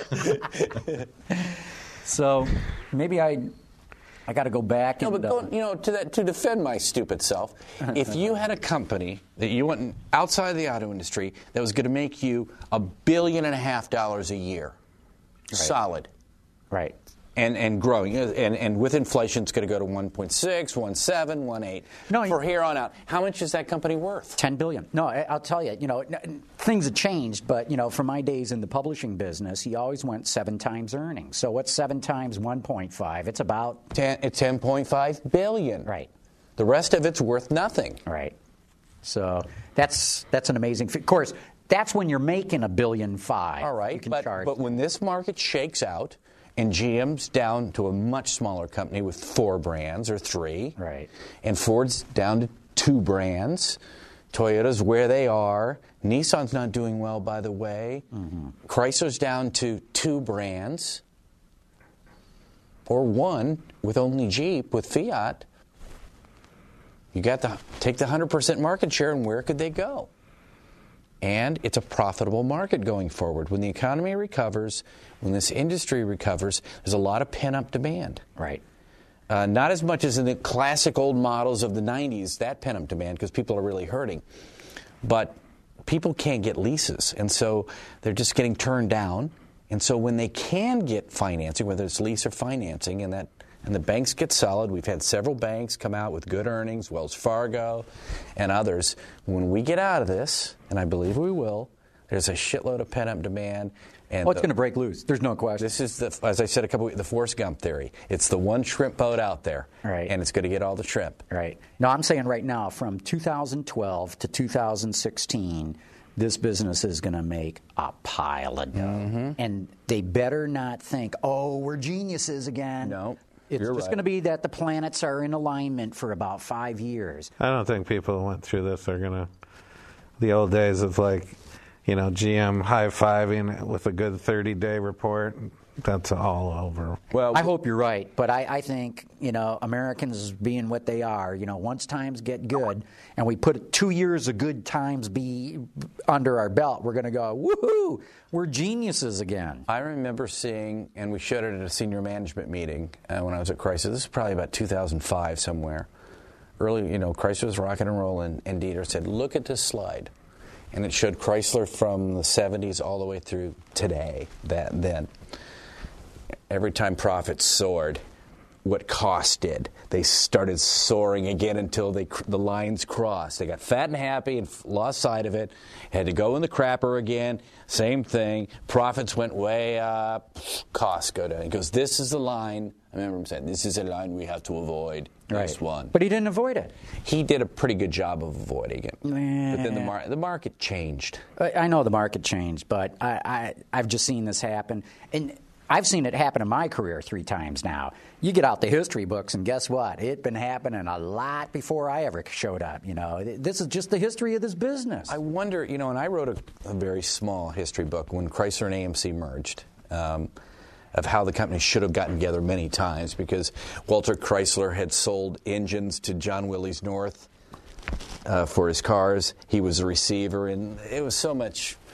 So maybe I I got to go back No, and but uh, go, you know, to that, to defend my stupid self, if you had a company that you went outside of the auto industry that was going to make you a billion and a half dollars a year, solid, right. and and growing, and and with inflation, it's going to go to one point six, one point seven, one point eight. No, for here on out, how much is that company worth? ten billion. No, I- I'll tell you, you know, n- things have changed, but, you know, from my days in the publishing business, he always went seven times earnings. So what's seven times one point five? It's about, Ten, it's ten point five billion. right, The rest of it's worth nothing. right. So that's that's an amazing, fi- of course, that's when you're making a billion five. All You right, can but, charge. but when this market shakes out and G M's down to a much smaller company with four brands or three, Right. and Ford's down to two brands, Toyota's where they are, Nissan's not doing well, by the way, Mm-hmm. Chrysler's down to two brands, or one with only Jeep with Fiat, you got to take the one hundred percent market share, and where could they go? And it's a profitable market going forward. When the economy recovers, when this industry recovers, there's a lot of pent-up demand. right. Uh, not as much as in the classic old models of the nineties, that pent-up demand, because people are really hurting. But people can't get leases, and so they're just getting turned down. And so when they can get financing, whether it's lease or financing, and that and the banks get solid, we've had several banks come out with good earnings, Wells Fargo and others. When we get out of this, and I believe we will, there's a shitload of pent-up demand. And Well, it's the- going to break loose. There's no question. this is, the, as I said a couple of the Forrest Gump theory. It's the one shrimp boat out there, Right. and it's going to get all the shrimp. Right. No, I'm saying right now, from two thousand twelve to two thousand sixteen, this business is going to make a pile of dough. Mm-hmm. And they better not think, oh, we're geniuses again. No, It's you're just right. going to be that the planets are in alignment for about five years. I don't think people who went through this are going to. The old days of like, you know, G M high-fiving with a good thirty-day report, that's all over. Well, I hope you're right, but I, I think, you know, Americans being what they are, you know, once times get good and we put two years of good times be under our belt, we're going to go, woohoo, we're geniuses again. I remember seeing, and we showed it at a senior management meeting uh, when I was at Chrysler. This is probably about two thousand five somewhere. Early, you know, Chrysler was rocking and rolling, and Dieter said, look at this slide. And it showed Chrysler from the seventies all the way through today, that then. Every time profits soared, what cost did. They started soaring again until they the lines crossed. They got fat and happy and lost sight of it. Had to go in the crapper again. Same thing. Profits went way up. Costs go down. He goes, this is the line. I remember him saying, this is a line we have to avoid. This one. But he didn't avoid it. He did a pretty good job of avoiding it. But then the, Nah. mar- the market changed. I I know the market changed, but I, I, I've just seen this happen. And I've seen it happen in my career three times now. You get out the history books, and guess what? It's been happening a lot before I ever showed up. You know, this is just the history of this business. I wonder, you know, and I wrote a, a very small history book when Chrysler and A M C merged, um, of how the company should have gotten together many times, because Walter Chrysler had sold engines to John Willys North uh, for his cars. He was a receiver, and it was so much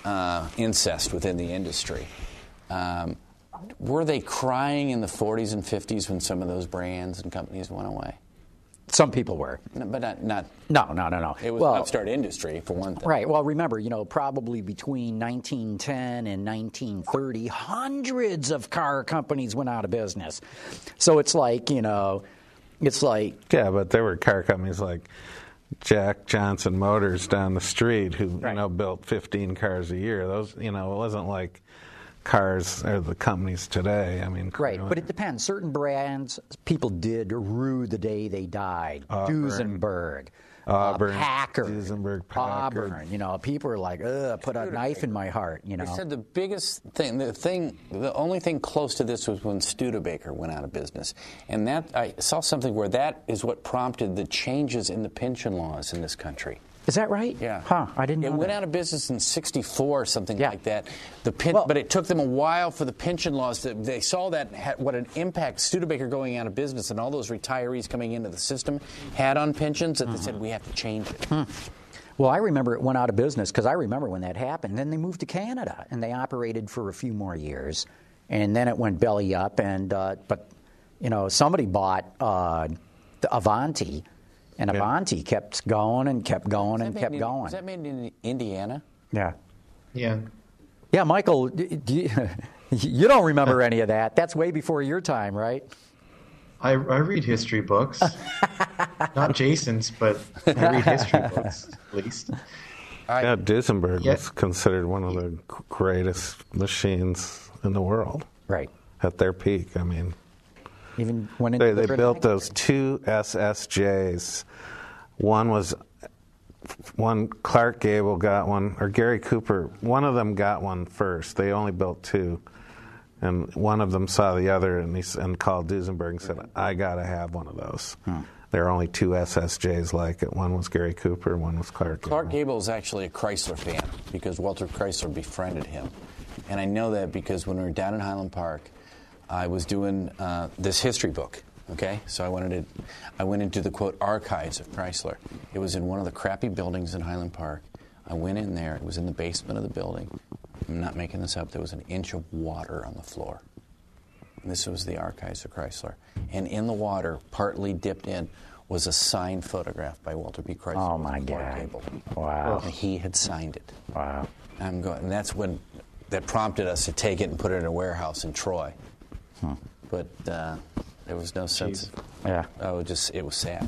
uh, incest within the industry. Um, were they crying in the forties and fifties when some of those brands and companies went away? Some people were. No, but not, not... No, no, no, no. It was well, an upstart industry, for one thing. Right. Well, remember, you know, probably between nineteen ten and nineteen thirty, hundreds of car companies went out of business. So it's like, you know, it's like... Yeah, but there were car companies like Jack Johnson Motors down the street who, Right. you know, built fifteen cars a year. Those, you know, it wasn't like cars are the companies today. I mean, Right, but it depends. Certain brands, people did rue the day they died. Auburn. Duesenberg, Auburn, uh, Packard, Duesenberg, Packard. Auburn. You know, people are like, ugh, put a knife in my heart. You know, They said the biggest thing, the thing, the only thing close to this was when Studebaker went out of business, and that I saw something where that is what prompted the changes in the pension laws in this country. is that right? Yeah. Huh? I didn't know. It went that. out of business in sixty-four or something Yeah. like that. The pen, Well- but it took them a while for the pension laws. To, they saw that had, what an impact Studebaker going out of business and all those retirees coming into the system had on pensions that they said we have to change it. Hmm. Well, I remember it went out of business because I remember when that happened. Then they moved to Canada and they operated for a few more years, and then it went belly up. And uh, but you know, somebody bought uh, the Avanti. And Yeah. Avanti kept going and kept going and Was that kept made in- going. Was that made in Indiana? Yeah. Yeah. Yeah, Michael, d- do you, you don't remember any of that. That's way before your time, right? I, I read history books. Not Jason's, but I read history books, at least. Yeah, Duesenberg Yeah. was considered one of the greatest machines in the world Right. at their peak. I mean, Even when they, they built those two S S Js. One was one Clark Gable got one, or Gary Cooper. One of them got one first. They only built two, and one of them saw the other and he s- and called Duesenberg and said, "I got to have one of those." Hmm. There are only two S S Js like it. One was Gary Cooper, one was Clark Gable. Clark Gable is actually a Chrysler fan because Walter Chrysler befriended him. And I know that because when we were down in Highland Park, I was doing uh, this history book, okay? So I wanted to, I went into the, quote, archives of Chrysler. It was in one of the crappy buildings in Highland Park. I went in there. It was in the basement of the building. I'm not making this up. There was an inch of water on the floor. And this was the archives of Chrysler. And in the water, partly dipped in, was a signed photograph by Walter B. Chrysler. Oh, my with Clark God. Gable. Wow. And he had signed it. Wow. I'm going, and that's when that prompted us to take it and put it in a warehouse in Troy. Hmm. But uh, there was no sense. Of, Yeah. oh, it just it was sad.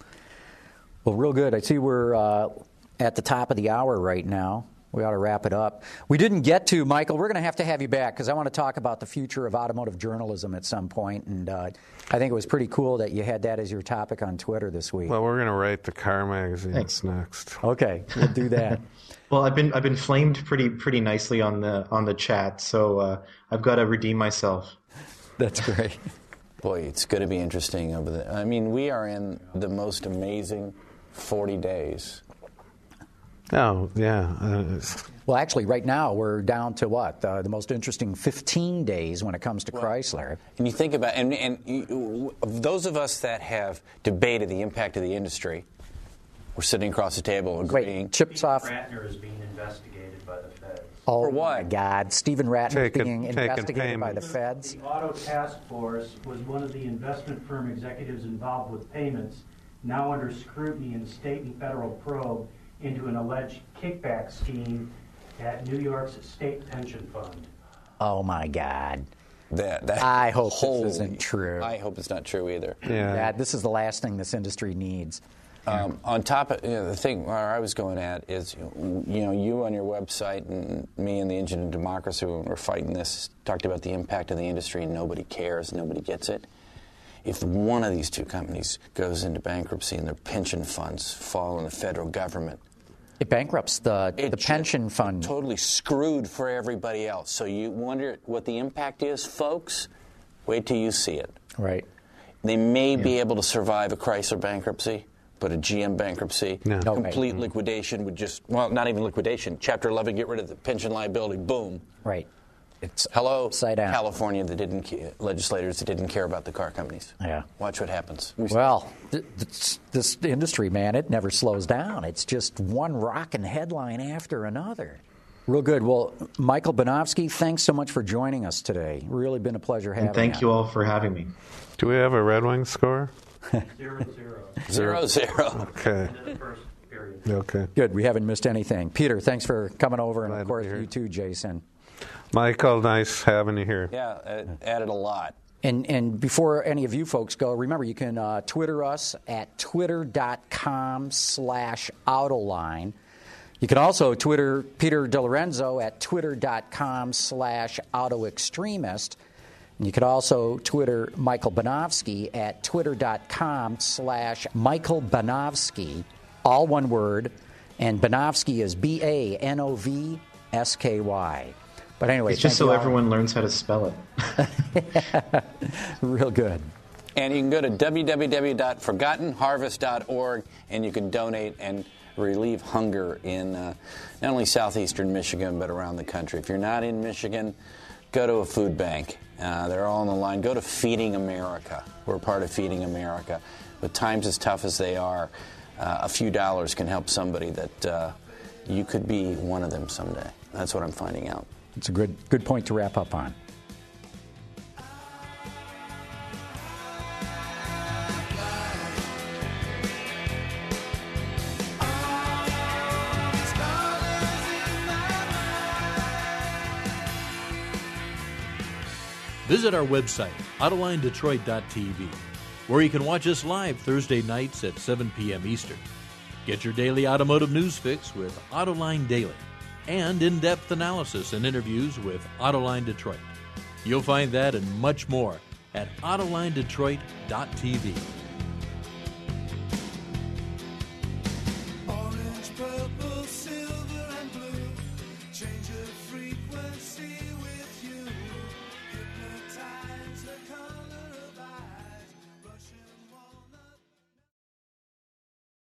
Well, real good. I see we're uh, at the top of the hour right now. We ought to wrap it up. We didn't get to, Michael, we're going to have to have you back because I want to talk about the future of automotive journalism at some point. And uh, I think it was pretty cool that you had that as your topic on Twitter this week. Well, we're going to write the car magazines Thanks. next. Okay, we'll do that. Well, I've been I've been flamed pretty pretty nicely on the on the chat, so uh, I've got to redeem myself. That's great. Boy, it's going to be interesting over the. I mean, we are in the most amazing forty days. Oh, yeah. Uh, it's- Well, actually, right now we're down to what? Uh, the most interesting fifteen days when it comes to Chrysler. And you think about, and, and you, of those of us that have debated the impact of the industry, we're sitting across the table agreeing. Wait, chips off. Ratner is being investigated by the feds. Oh, For what? my God. Stephen Ratner Taking- being taking investigated by the payments. feds. The Auto Task Force was one of the investment firm executives involved with payments, now under scrutiny in a state and federal probe into an alleged kickback scheme at New York's state pension fund. Oh, my God. That, that, I hope this holy- isn't true. I hope it's not true either. yeah. That, this is the last thing this industry needs. Um, on top of you know, the thing where I was going at is, you know, you on your website and me and the Engine of Democracy when we're fighting this talked about the impact of the industry and nobody cares, nobody gets it. If one of these two companies goes into bankruptcy and their pension funds fall in the federal government, It bankrupts the, it the just- pension fund. Totally screwed for everybody else. So you wonder what the impact is, folks? Wait till you see it. Right. They may be able to survive a Chrysler bankruptcy, but a G M bankruptcy, No. No. complete liquidation would just, well, not even liquidation. Chapter eleven, get rid of the pension liability, boom. Right. It's Hello, upside down. California, that didn't ca- legislators that didn't care about the car companies. Yeah. Watch what happens. We- Well, th- this, this industry, man, it never slows down. It's just one rockin' headline after another. Real good. Well, Michael Banofsky, thanks so much for joining us today. Really been a pleasure having And thank you. you all for having me. Do we have a Red Wings score? Zero, zero. Zero, zero. Okay. Into the first period. Okay. Good. We haven't missed anything. Peter, thanks for coming over, and Glad of to course be here. you too, Jason. Michael, nice having you here. Yeah, it added a lot. And and before any of you folks go, remember you can uh, Twitter us at twitter.com slash Autoline. You can also Twitter Peter DeLorenzo at twitter.com slash AutoExtremist. And you could also Twitter Michael Banofsky at twitter.com slash Michael Banofsky, all one word. And Banofsky is B A N O V S K Y. But anyway, It's just thank so you all. everyone learns how to spell it. Real good. And you can go to w w w dot forgotten harvest dot org and you can donate and relieve hunger in uh, not only southeastern Michigan but around the country. If you're not in Michigan, go to a food bank. Uh, they're all on the line. Go to Feeding America. We're part of Feeding America. With times as tough as they are, uh, a few dollars can help somebody that uh, you could be one of them someday. That's what I'm finding out. It's a good good point to wrap up on. Visit our website, autoline detroit dot t v, where you can watch us live Thursday nights at seven p.m. Eastern. Get your daily automotive news fix with Autoline Daily and in-depth analysis and interviews with Autoline Detroit. You'll find that and much more at autoline detroit dot t v. Orange, purple, silver, and blue. Change of frequency.